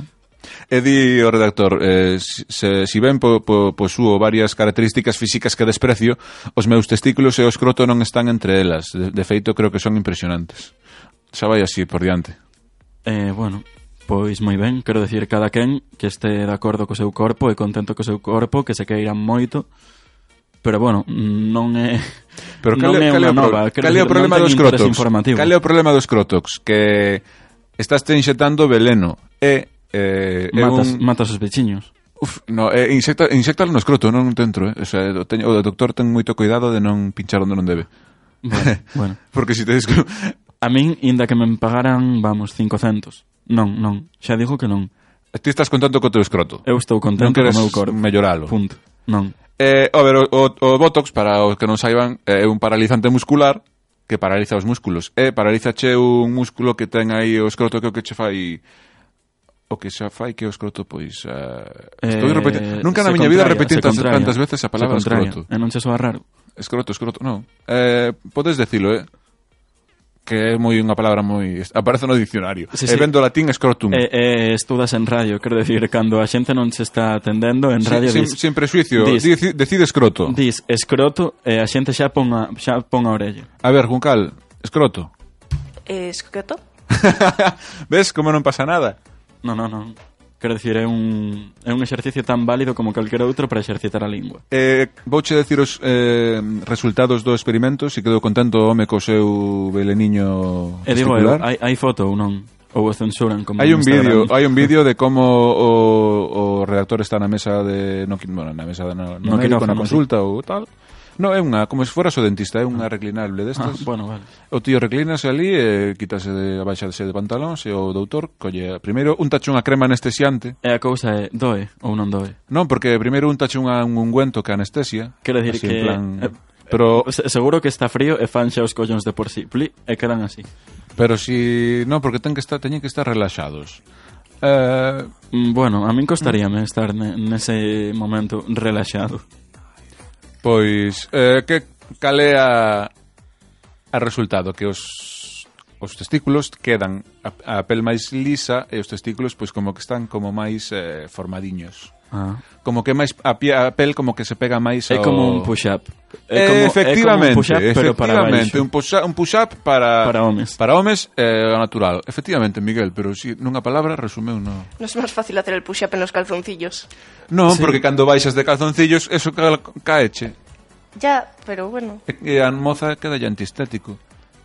E di o redactor, si ben posúo varias características físicas que desprecio, os meus testículos e o escroto non están entre elas. De feito, creo que son impresionantes. Xa vai así por diante. Bueno, pois moi ben, quero decir, cada quen que este de acordo co seu corpo e contento co seu corpo, que se queiran moito, pero bueno, non é... Pero non é unha nova, cal é o problema dos crotox? Cal é o problema dos crotox? Que estás te inxetando veleno e... matas os bichiños. No, insectar no escroto, non dentro, O sea, o doctor ten moito cuidado de non pinchar onde non debe. Bueno. Porque si te a min, inda que me pagaran, vamos, 500. Non, xa digo que non. Ti estás contento co teu escroto? Eu estou contento co meu corpo. Melloralo. Punto. Non. A ver, o Botox, para os que non saiban, é un paralizante muscular que paraliza os músculos. Paralizache un músculo que ten aí o escroto que o que che fai... O que xa fai que o escroto, pois... Estou repetindo... Nunca na miña vida repetí tantas veces a palabra escroto. E non che soa raro? Escroto, non. Podes decilo, que é moi unha palabra moi... Aparece no dicionario. Sí. Vendo latín escrotum. Estudas en radio, quero decir, cando a xente non se está atendendo en radio... Sin prejuicio, decide escroto. Dis escroto e a xente xa pon a orella. A ver, Juncal, escroto. Escroto? Ves como non pasa nada? Non. Quero dicir, é un exercicio tan válido como calquer outro para exercitar a lingua. Vouche decir os resultados do experimento, se quedou contento o home co seu veleniño testicular. E digo, hai foto ou non? Ou o censuran como hai un vídeo de como o redactor está na mesa de no médico na consulta ou tal. No, é unha, como se foras o dentista, é unha reclinable destas. Bueno, vale. O tío reclínase ali e quítase abaixase de pantalóns e o doutor colle primeiro untache unha crema anestesiante. E a cousa é, doe ou non doe? Non, porque primeiro untache un ungüento que anestesia. Quero dicir que... Pero seguro que está frío e fan xa os collóns de por sí. E quedan así. Pero si... Non, porque teñen que estar relaxados. Bueno, a min costaríame estar nese momento relaxado. Pois, cal é a resultado? Que os testículos quedan a pel máis lisa e os testículos pois como que están como máis formadiños. Como que máis a pel como que se pega máis ao... É como un push-up. Efectivamente, como un push-up, pero para baixo. Un push-up para homes. Para homes natural. Efectivamente, Miguel, pero si nunha palabra resumeu no... Non é máis fácil hacer el push-up en los calzoncillos. Non, sí. Porque cando baixas de calzoncillos, eso caeche. Ya, pero bueno. E a moza queda ya antiestético.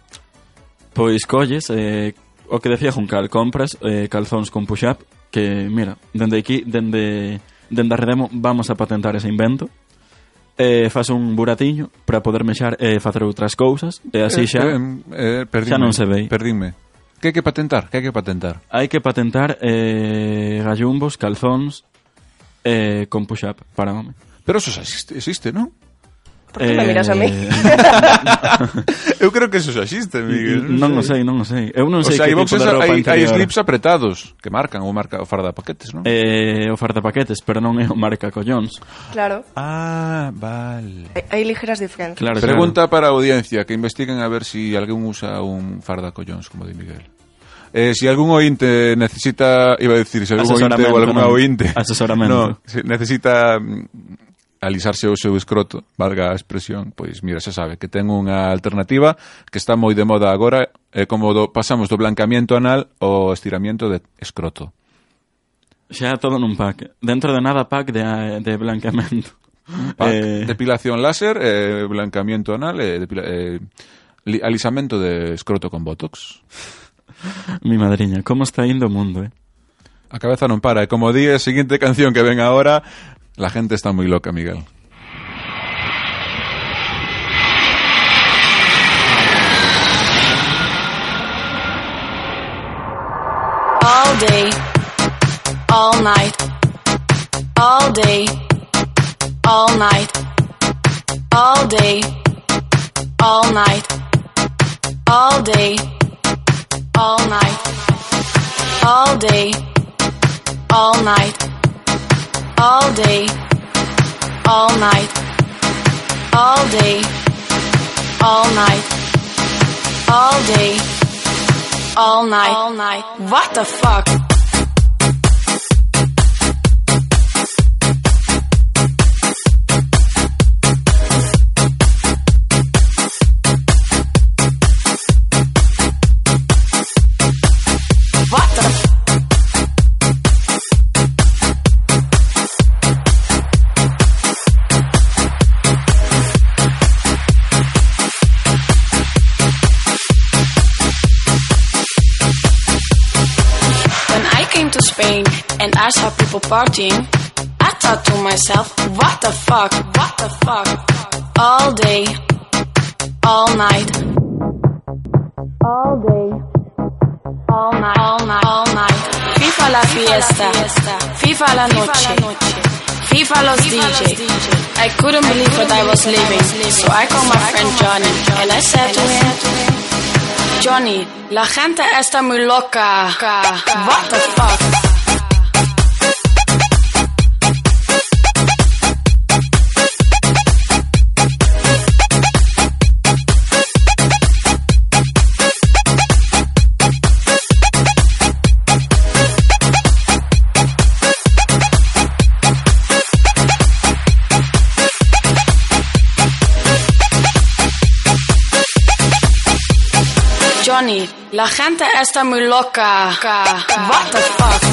Pois colles, o que decía Juncal, compras calzóns con push-up, que, mira, dende aquí, dende a Redemo, vamos a patentar ese invento. Faz un buratiño para poder mexar e facer outras cousas, e así xa non se ve. Perdíme. Que hai que patentar? Hai que patentar gallumbos, calzóns con push-up para home. Pero eso xa existe, non? Por que me miras a mí? Eu creo que eso xa existe, Miguel. Non o sei. Eu non sei que tipo de roupa interior. Hai slips apretados que marcan o fardapaquetes, non? O fardapaquetes, pero non é o marca collóns. Claro. Vale. Hai ligeras diferencias. Claro, Pregunta para a audiencia, que investiguen a ver si alguén usa un fardacollóns, como di Miguel. Si algún ointe necesita, iba a decir, si algún ointe ou algún ointe asesoramento, necesita alisarse o seu escroto, valga a expresión, pois mira, xa sabe que ten unha alternativa que está moi de moda agora, como pasamos do blancamiento anal ao estiramiento de escroto. Xa todo nun pack. Dentro de nada pack de blanqueamento. Depilación láser, blancamiento anal, alisamento de escroto con botox. Mi madriña, como está indo o mundo, A cabeza non para, e como di a seguinte canción que ven agora, la gente está moi loca, Miguel. All day, all night, all day, all night, all day, all night, all day, all night, all day, all night, all day, all night, all day, all night, all day, all night, all night. What the fuck? Spain and I saw people partying, I thought to myself, what the fuck, all day, all night, all day, all night, all night, FIFA la fiesta, FIFA la noche, FIFA los DJ. I couldn't believe what I was living, so I called my friend Johnny and I said to him, Johnny, la gente está muy loca. What the fuck? Johnny, la gente está muy loca. What the fuck?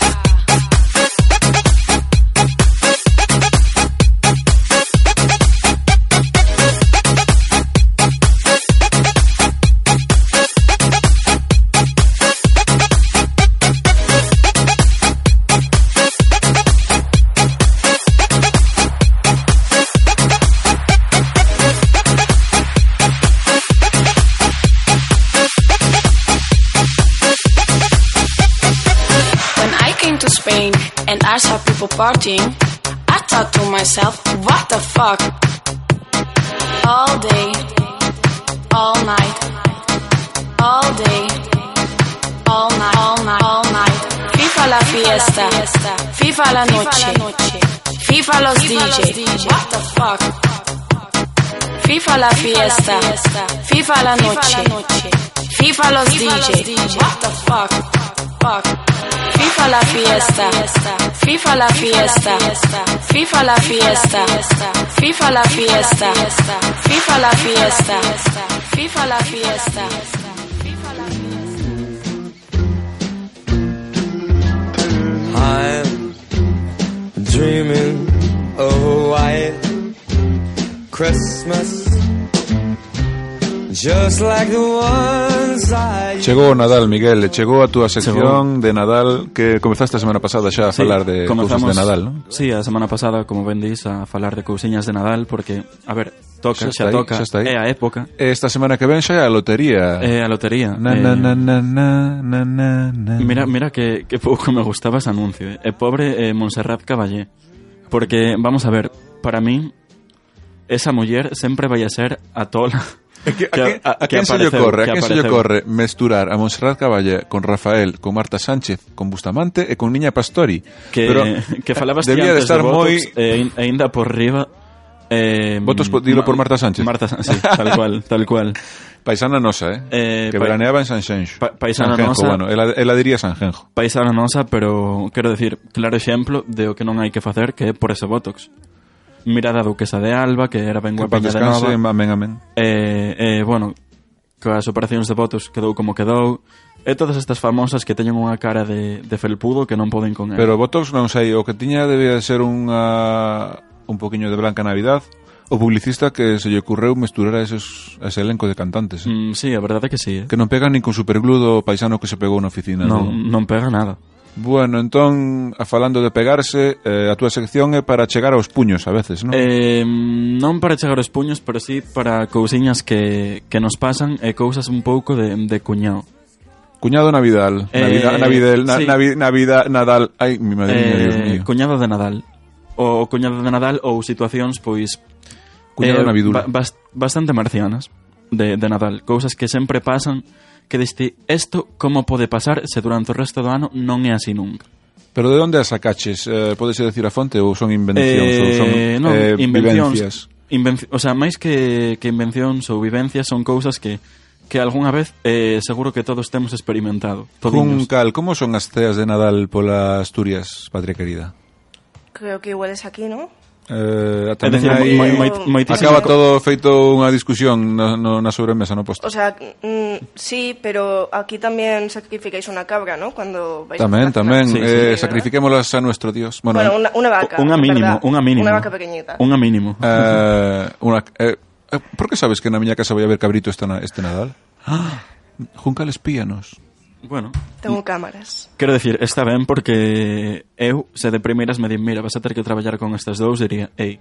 Spain and I saw people partying, I thought to myself, what the fuck? All day, all night, all day, all night, all night, all night. FIFA la fiesta, FIFA la noche, FIFA los DJ. What the fuck? FIFA la fiesta, FIFA la noche, FIFA los DJ. What the fuck? FIFA la fiesta, FIFA la fiesta, FIFA la fiesta, FIFA la fiesta, FIFA la fiesta, FIFA la fiesta. I'm dreaming of a white Christmas. Just like the ones I... Chegou o Nadal, Miguel, chegou a túa sección de Nadal que comezaste a semana pasada xa a falar de cousas de Nadal, non? Sí, a semana pasada, como ben dís, a falar de cousiñas de Nadal porque, a ver, toca, xa toca, é a época. Esta semana que ven xa é a lotería. É a lotería. Mira que pouco me gustaba ese anuncio, E pobre Montserrat Caballé, porque, vamos a ver, para min esa muller sempre vai a ser a tola. A quen se lle ocorre mesturar a Montserrat Caballé con Rafael, con Marta Sánchez, con Bustamante e con Niña Pastori? Que falabas debía de estar de moi ainda por riba. Votos dilo por Marta Sánchez. Sí, tal cual. Paisana nosa, que veraneaba en Sanxenxo. Paisana nosa. Bueno, ela diría Sanjenjo. Paisana nosa, pero quero decir, claro exemplo de o que non hai que facer, que é por ese botox. Mirada a Duquesa de Alba, que era ben guapiña de nova. Amén. Bueno, coas operacións de botox quedou como quedou. E todas estas famosas que teñen unha cara de felpudo que non poden con ela. Pero botox non sei, o que tiña debía de ser un poquinho de Blanca Navidad. O publicista que se lle ocurreu mesturar ese elenco de cantantes. Sí, a verdade é que sí. Que non pegan nin con superglue do paisano que se pegou na oficina. Non pega nada. Bueno, entón, falando de pegarse, a túa sección é para chegar aos puños a veces, non? Non para chegar aos puños, pero sí para cousiñas que nos pasan e cousas un pouco de cuñado. Cuñado Navidal. Nadal. Ai, mi madriña, Dios mío. Cuñado de Nadal. O cuñado de Nadal ou situacións, pois... Cuñado navidul. Bastante marcianas de Nadal. Cousas que sempre pasan... que diste, isto como pode pasar se durante o resto do ano non é así nunca. Pero de onde as sacaches? Podese decir a fonte ou son invencións ou son vivencias? O sea, máis que invencións ou vivencias son cousas que algunha vez seguro que todos temos experimentado. Juncal, como son as ceas de Nadal pola Asturias, patria querida? Creo que igual es aquí, ¿no? Tamén acaba todo feito unha discusión na sobremesa, no posto. O sea, sí, pero aquí tamén sacrificáis unha cabra, ¿no? Cuando vais tamén, sí, sacrifiquémoslas a nuestro Dios. Bueno, una vaca. Unha mínimo. Una vaca pequeñita. Unha mínimo. Por que sabes que na miña casa vai haber cabrito este Nadal? Juncal espíanos. Bueno, tengo cámaras. Quero decir, está ben porque eu, se de primeiras me din, mira, vas a ter que traballar con estas dous, diría, ei,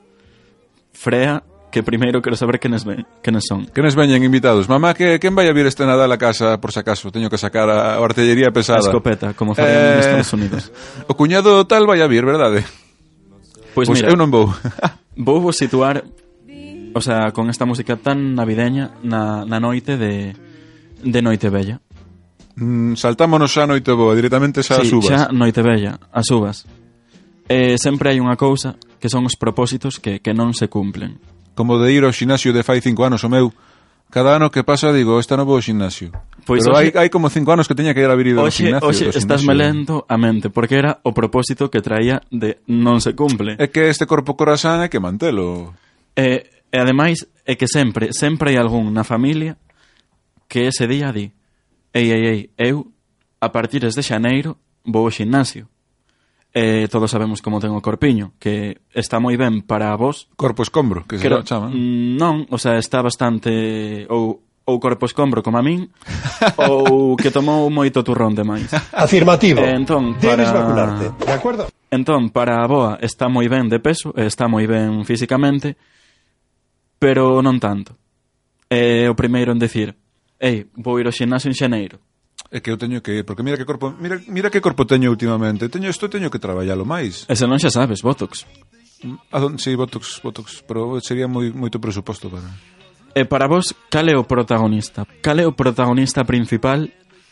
frea, que primeiro quero saber quenes son. Quenes veñen invitados? Mamá, quen vai a vir este Nadal a casa, por si acaso? Teño que sacar a artillería pesada. A escopeta, como farían nos Estados Unidos. O cuñado tal vai a vir, verdade? Pois mira, eu non vou. Vou vos situar, o sea, con esta música tan navideña na noite de Noite Bella. Saltámonos xa a Noite Boa, directamente xa as uvas. Sí, xa Noite Bella, as uvas. Sempre hai unha cousa que son os propósitos que non se cumplen. Como de ir ao xinasio de fai 5 anos o meu. Cada ano que pasa digo, esta non vou ao xinasio. Pois pero hai como 5 anos que teña que ir a vir ao xinasio. Oxe, estás me lento a mente, porque era o propósito que traía de non se cumple. É que este corpo corazón hai que mantelo. E ademais, é que sempre hai algún na familia que ese día di ei, eu, a partir de xaneiro, vou ao ximnasio. Todos sabemos como ten o corpiño, que está moi ben para vos. Corpo escombro, que se lo chama. Non, o sea, está bastante... Ou corpo escombro como a min, ou que tomou moito turrón de máis. Afirmativo. Entón, debes vacunarte, de acordo? Entón, para a boa está moi ben de peso, está moi ben físicamente, pero non tanto. O primeiro en decir... Ei, vou ir ao ximnasio en xaneiro. É que eu teño que ir, porque mira que corpo teño últimamente. Teño que traballalo máis. E se non xa sabes, Botox. Sí, Botox, pero sería moito presuposto para. E para vos, cal é o protagonista? Cal é o protagonista principal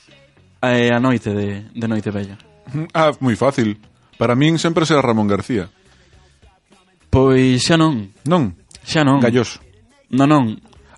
a noite de Noite Bella? Moi fácil. Para min sempre será Ramón García. Pois xa non. Non? Xa non. Galloso. Non.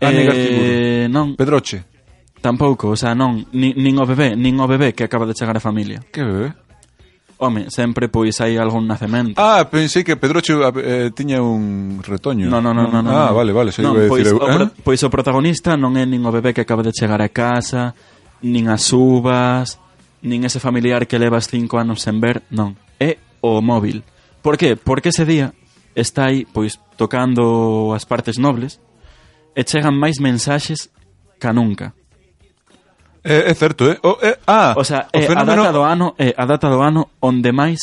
Non. Pedroche. Tampouco, o sea, non, nin o bebé que acaba de chegar a familia. Que bebé? Home, sempre pois hai algún nacemento. Pensei que Pedroche tiña un retoño. Non. Vale, non, pois o protagonista non é nin o bebé que acaba de chegar a casa, nin as uvas, nin ese familiar que levas 5 anos sen ver, non. É o móvil. Por qué? Porque ese día está aí, pois, tocando as partes nobles e chegan máis mensaxes ca nunca. É certo, o sea, a data do ano onde máis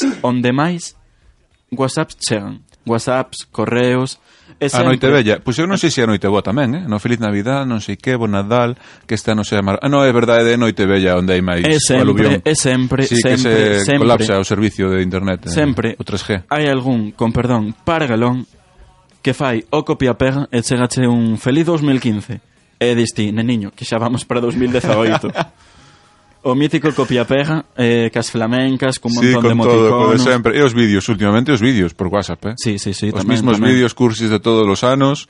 WhatsApps chegan. WhatsApps, correos. A Noite Bella. Pois eu non sei se a Noite Boa tamén, No Feliz Navidad, non sei que, Bo Nadal, que esta non sei amar. Non, é verdade, de Noite Bella onde hai máis aluvión. É sempre, sí, que se colapsa o servicio de internet. Sempre. O 3G. Hai algún, con perdón, pargalón que fai o copia-pega e chegache un feliz 2015. E diste, neniño, que xa vamos para 2018. O mítico copia-pega, cas flamencas, cun montón de emoticonos. Sí, con todo, sempre. E os vídeos, últimamente os vídeos por WhatsApp, Sí. Os mismos vídeos cursis de todos os anos,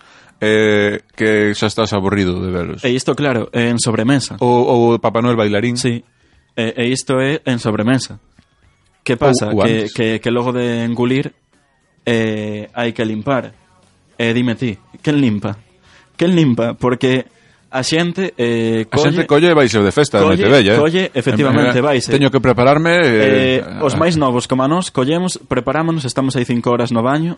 que xa estás aburrido de veros. E isto, claro, en sobremesa. O Papá Noel bailarín. Sí, e isto é en sobremesa. Que pasa? Que logo de engulir hai que limpar. Dime ti, quen limpa? Quen limpa? Porque... A xente colle e vai ser de festa de Noite Bella. Colle, efectivamente, vai ser. Teño que prepararme. Os máis novos como a nós, collemos, preparámonos, estamos aí 5 horas no baño.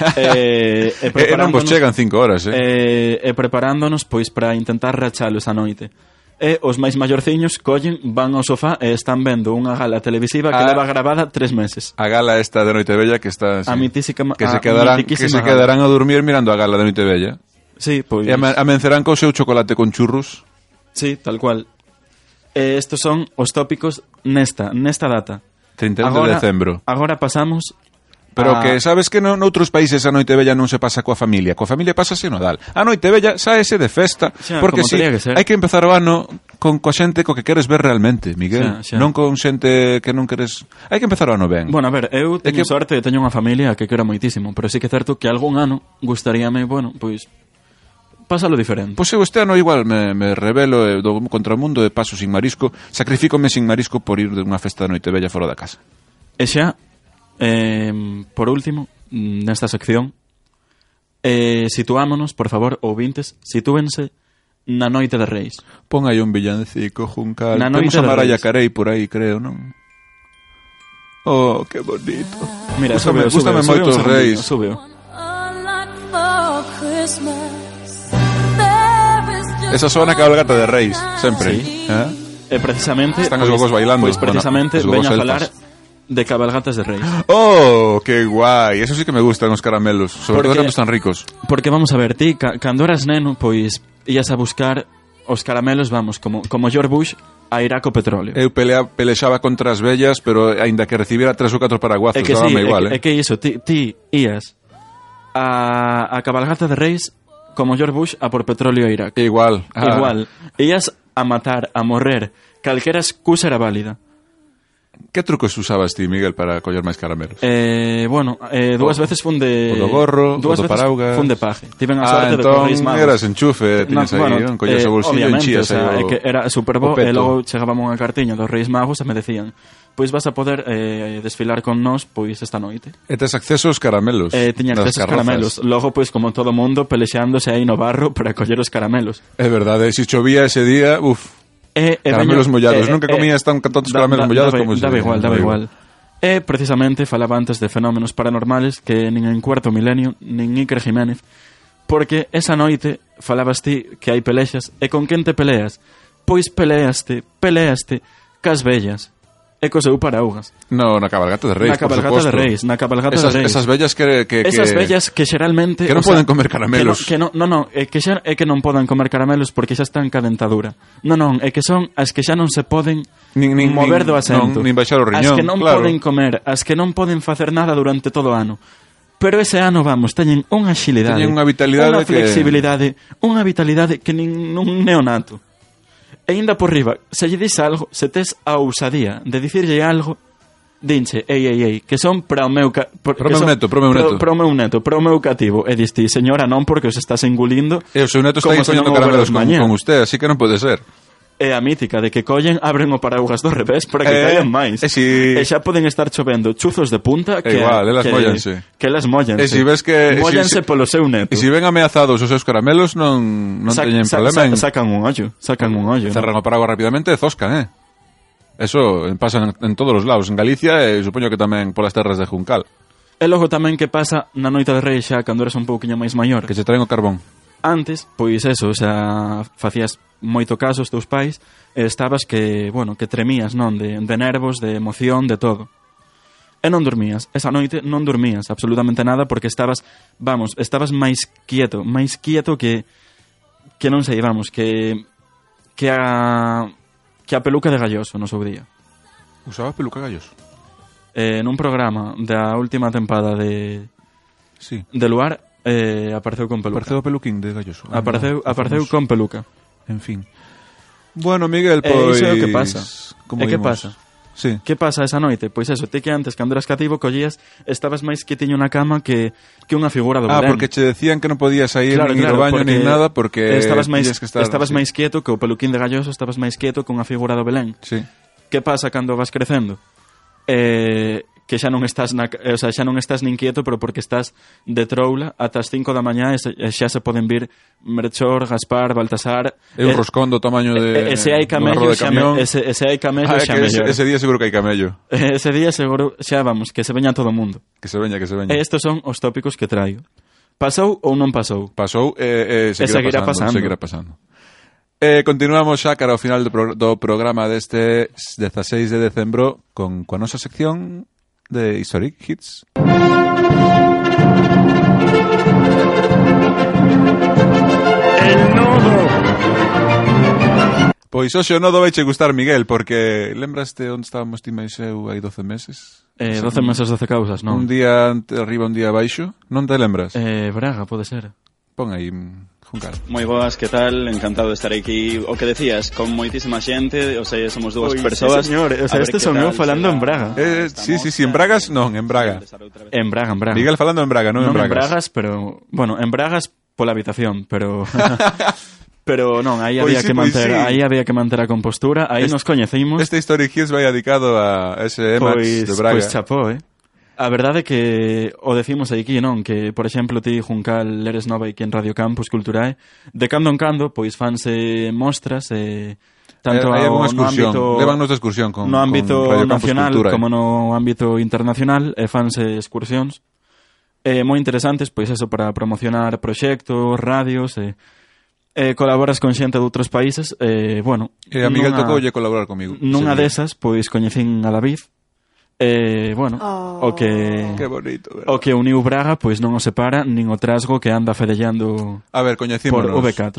Non vos chegan 5 horas, E preparándonos, pois, para intentar rachalos a noite. E os máis maiorciños collen, van ao sofá e están vendo unha gala televisiva que leva grabada 3 meses. A gala esta de Noite Bella que está... A mitísima, que se quedarán a dormir mirando a gala de Noite Bella. Sí, pois... E amencerán co seu chocolate con churros. Sí, tal cual. Estos son os tópicos nesta data. 31 de decembro. Agora pasamos... Pero que sabes que noutros países a Noite Bella non se pasa coa familia. Coa familia pásase no Nadal. A Noite Bella saese de festa. Xa, porque si, hai que empezar o ano coa xente co que queres ver realmente, Miguel. Xa. Non con xente que non queres... Hai que empezar o ano ben. Bueno, a ver, eu teño sorte, teño unha familia que quero moitísimo, pero sí que é certo que algún ano gustaríame, pois... Pásalo diferente. Pois eu este ano igual me rebelo contra o mundo e paso sin marisco. Sacrifícome sin marisco por ir de unha festa de Noite Bella fora da casa. E xa por último, nesta sección, situámonos, por favor, ouvintes, sitúense na noite de Reis. Pon aí un villancico, Juncal. Na Temos noite a de Mariah Reis. Carey por aí, creo, non? Oh, que bonito. Mira, Gústame moito os Reis. Súbeo. Esa zona cabalgata de Reis, sempre. Sí. ¿Eh? Precisamente... Están os gogos bailando. Pois precisamente bueno, veño a gogos falar elfas. de cabalgatas de Reis. Oh, que guai. Eso sí que me gustan os caramelos, sobre todo cando están ricos. Porque vamos a ver, ti, cando eras neno, pois ías a buscar os caramelos, vamos, como George Bush, a ir co petróleo. Eu pelexaba contra as vellas, pero aínda que recibiera 3 ou 4 paraguazos, dábame igual, é que iso, ti ías a cabalgata de Reis como George Bush a por petróleo a Irak. Igual. Igual. Ías a matar, a morrer, calquera excusa era válida. Que trucos usabas ti, Miguel, para coller máis caramelos? Dúas veces fun de... O do gorro, dúas o do veces paraugas. Fun de paje. Tiven a sorte de entón Reis Magos. eras enchufe, tiñas aí, non? Colles o bolsillo, enchías aí que era super bo, o peto. e logo chegábamos unha cartiña dos Reis Magos e me decían, pois vas a poder desfilar con nós pois esta noite. E tes acceso aos caramelos. Tiña acceso aos caramelos. Logo, pois, como todo mundo, pelexeándose aí no barro para coller os caramelos. É verdade, se chovía ese día, caramelos mollados. Nunca comías tantos caramelos mollados como ese. Daba igual. E, precisamente, falaba antes de fenómenos paranormales que nin en Cuarto Milenio, nin Iker Jiménez, porque esa noite falabas ti que hai pelexas, e con quen te peleas? Pois peleaste cas vellas. E co seu paraugas. No, na cabalgata de Reis, na cabalgata de Reis. Esas vellas esas vellas que xeralmente... Que non poden comer caramelos. Que non, é que non poden comer caramelos porque xa están ca dentadura. Non, é que son as que xa non se poden mover do asento. Nin baixar o riñón, as que non poden comer, as que non poden facer nada durante todo o ano. Pero ese ano, vamos, teñen unha xilidade, teñen unha vitalidade, unha flexibilidade, unha vitalidade que nin un neonato. E ainda por riba, se lle dis algo, se tes a ousadía de dicirlle algo, dinche, ei, que son para o meu para o meu neto, para o meu cativo. E diste, señora, non, porque os estás engolindo. E o seu neto está coñendo caramelos con usted, así que non pode ser. É a mítica de que collen, abren o paraugas do revés para que caian máis. E xa poden estar chovendo chuzos de punta que igual, elas mollanse. Que elas mollanse. E si ves que mollanse polo seu neto. E si ven ameazados os seus caramelos non teñen problema. Sacan un ollo. Cerran o paraguas rapidamente e zoscan, Eso pasa en todos os lados, en Galicia e supoño que tamén polas terras de Juncal. E logo tamén que pasa na noite de Reis xa cando eres un pouquiño máis maior. Que se traen o carbón. Antes, pois eso, xa facías moito caso aos teus pais e estabas que tremías, non? De nervos, de emoción, de todo. E non dormías. Esa noite non dormías absolutamente nada porque estabas máis quieto que non sei, vamos, que a peluca de Galloso no seu día. Usaba peluca Galloso? Nun programa da última tempada de Luar apareceu con peluca. Apareceu o peluquín de Galloso. Apareceu con peluca. En fin. Bueno, Miguel, pois... Iso é o que pasa. Que pasa? Sí. Que pasa esa noite? Pois eso, ti que antes, cando eras cativo, collías, estabas máis quietiño na cama que unha figura do Belén. Porque che decían que non podías sair nin ir ao baño nin nada porque estabas máis quieto que o peluquín de Galloso, estabas máis quieto que unha figura do Belén. Sí. Que pasa cando vas crecendo? Que xa non estás xa non estás nin quieto, pero porque estás de troula ata as 5 da mañá e xa se poden vir Melchor, Gaspar, Baltasar. É un roscón do tamaño de ese hai camello, xa mellor. Ese día seguro que hai camello. Ese día seguro xa vamos, que se veña todo o mundo. Que se veña. E estes son os tópicos que traigo. Pasou ou non pasou? Pasou e seguirá pasando. Continuamos xa cara ao final do programa deste 16 de decembro con a nosa sección de Historic Hits. El nodo. Pois hoxe o nodo vaiche gustar, Miguel, porque lembraste onde estábamos ti máis eu hai 12 meses? 12 meses, 12 causas, non? Un día arriba, un día abaixo. Non te lembras? Braga, pode ser. Pon aí, Juncal. Moi boas, que tal? Encantado de estar aquí. O que decías, con moitísima xente, o sea, somos dúas persoas. Sí, señor, o sea, este son eu falando en Braga. Sí, en Bragas non, en Braga. En Braga. Miguel falando en Braga, non en Bragas. Non en Bragas, pero... Bueno, en Bragas pola habitación, pero... Pero non, aí había que manter, aí había que manter a compostura, aí nos coñecimos. Este Historic Hits vai dedicado a ese Emax de Braga. Pois chapó, A verdade é que o decimos aquí, non? Que, por exemplo, ti, Juncal, eres nova aquí en Radio Campus Culturae, de cando en cando, pois fanse mostras, tanto hai no excursión, ámbito... Lévannos de excursión con ámbito Radio Campus nacional Culturae. como no ámbito internacional, fanse excursións moi interesantes, pois eso, para promocionar proxectos, radios, colaboras con xente de outros países, bueno... E a Miguel tocoulle colaborar comigo. Nunha desas, pois, coñecín a David, bueno, o que bonito, verdad? o que uniu Braga, pois non o separa nin o trasgo que anda fedellando a ver, coñecímonos por V4.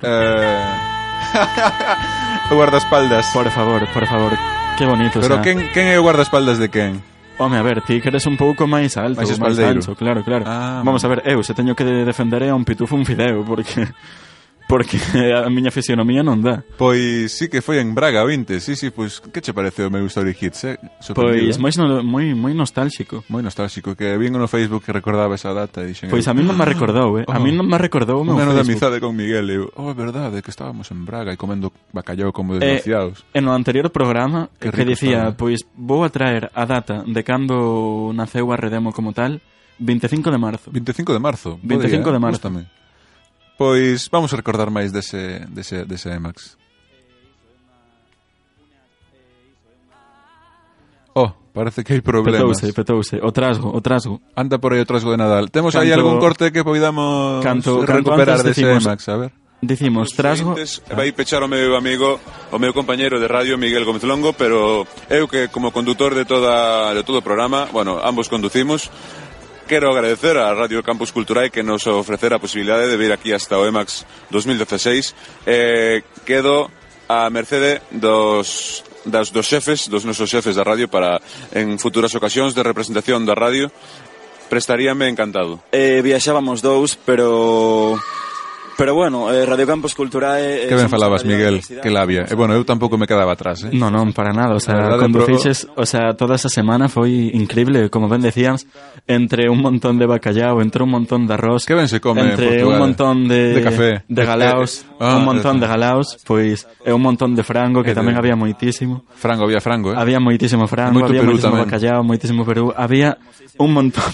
O guardaespaldas. Por favor, que bonito. Pero o sea, quen é o guardaespaldas de quen? Home, a ver, ti que eres un pouco máis alto, máis espaldeiro. Ancho, claro. Vamos a ver, eu se teño que defender a un pitufo un fideo, porque a miña fisionomía non dá. Pois sí que foi en Braga 20, sí, pois que che pareceu o meu Story Hits, Pois moi nostálxico. Moi nostálxico, que vin no Facebook que recordaba esa data e dixen... Pois a mí non me recordou, A mí non me recordou o meu Facebook. Un ano de Facebook. amizade con Miguel, eu, é verdade, que estábamos en Braga e comendo bacallao como desgraciados. En o anterior programa que dicía, estaba. pois vou a traer a data de cando naceu a Redemo como tal, 25 de marzo. 25 de marzo. 25 de marzo. Gústame. Pois vamos a recordar máis dese Emacs. Parece que hai problemas. Petouse. O trasgo. Anda por aí o trasgo de Nadal. Temos aí algún corte que podamos recuperar dese Emacs, a ver. Dicimos trasgo. Vai pechar o meu amigo, o meu compañeiro de radio Miguel Gómez Longo, pero eu que como condutor de todo o programa, bueno, ambos conducimos. Quero agradecer a Radio Campus Culturae que nos ofrecera a posibilidade de vir aquí hasta o Emacs 2016. Quedo a mercede dos xefes, dos nosos xefes da radio para en futuras ocasións de representación da radio. Prestaríame encantado. Viaxábamos dous, pero bueno, Radio Campus Culturae... Que ben falabas, Miguel, que labia. E bueno, eu tampouco me quedaba atrás, Non, para nada, o sea, conduciches, o sea, toda esa semana foi increíble, como ben decíamos, entre un montón de bacallao, entre un montón de arroz, que ben se come entre un montón de café, de galaos, un montón de galaos, pois, e un montón de frango, que tamén había moitísimo. Había frango, Había moitísimo frango, había moitísimo bacallao, moitísimo Perú, había un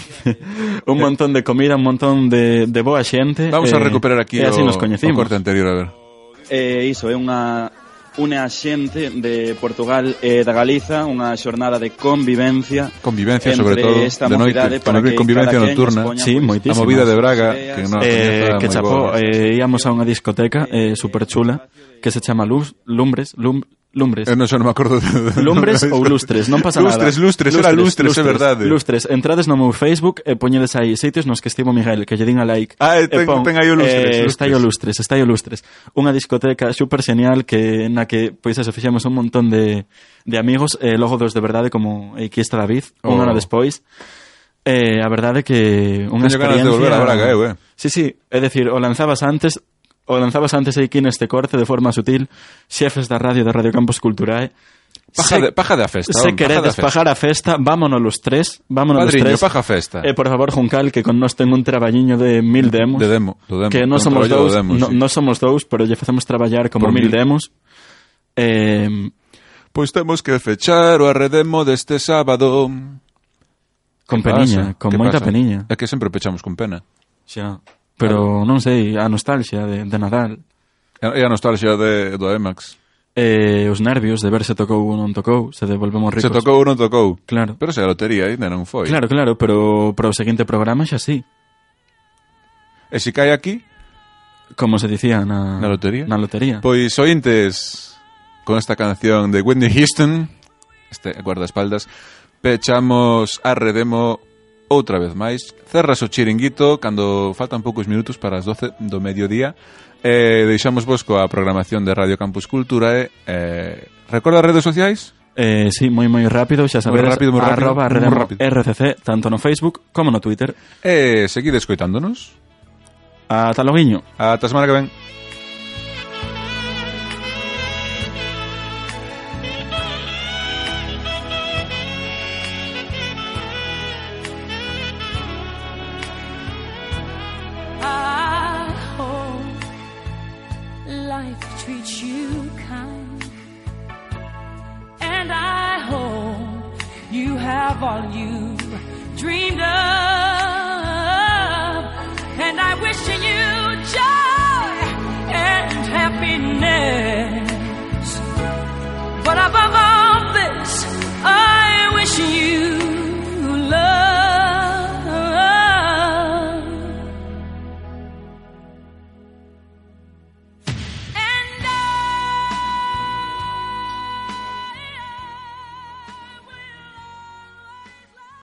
montón de comida, un montón de boa xente. Vamos a recuperar aquí o corte anterior, a ver. Iso é une a xente de Portugal e da Galiza, unha xornada de convivencia sobre todo, de noite, convivencia nocturna. Sí, moitísimas. A movida de Braga, que non a que chapó, íamos a unha discoteca super chula que se chama Lumbres. Eu non me acordo de... Lumbres ou Lustres, non pasa nada. Lustres, era Lustres, é verdade. Lustres, entrades no meu Facebook e poñedes aí sitios nos que estivo Miguel, que lle din a like. Ten aí o Lustres. Está aí o Lustres. Unha discoteca super genial na que, pois eso, fixemos un montón de amigos, logo dos de verdade, como aquí está David, un ano despois. A verdade que unha experiencia... Teño ganas de volver a Braga, Sí, é dicir, o lanzabas antes aquí neste corte de forma sutil, xefes da Radio Campus Culturae. Paja de a festa. Se queredes pajar a festa, vámonos los tres. Padriño, paja a festa. Por favor, Juncal, que con nós ten un traballiño de 1000 demos. De demo. Que non somos dous, non somos dous, pero lle facemos traballar como 1000 demos. Pois temos que fechar o arredemo deste sábado. Con peniña, con moita peniña. É que sempre pechamos con pena. Xa. Pero non sei, a nostalgia de Nadal. E a nostalgia do Emacs. Os nervios de ver se tocou ou non tocou, se devolvemos ricos. Se tocou ou non tocou. Claro. Pero se a lotería ainda non foi. Claro, pero para o seguinte programa xa sí. E se cae aquí? Como se dicía na lotería. Na lotería. Pois ointes, con esta canción de Whitney Houston, este guardaespaldas, pechamos a redemo outra vez máis. Cerras o chiringuito cando faltan poucos minutos para as 12 do mediodía. Deixamos vos coa programación de Radio Campus Culturae. Recorda as redes sociais? Sí, moi rápido, xa sabedes, moi rápido, arroba redemo RCC, tanto no Facebook como no Twitter. Seguide escoitándonos. Ata loguiño. Ata semana que ven. dreamed of.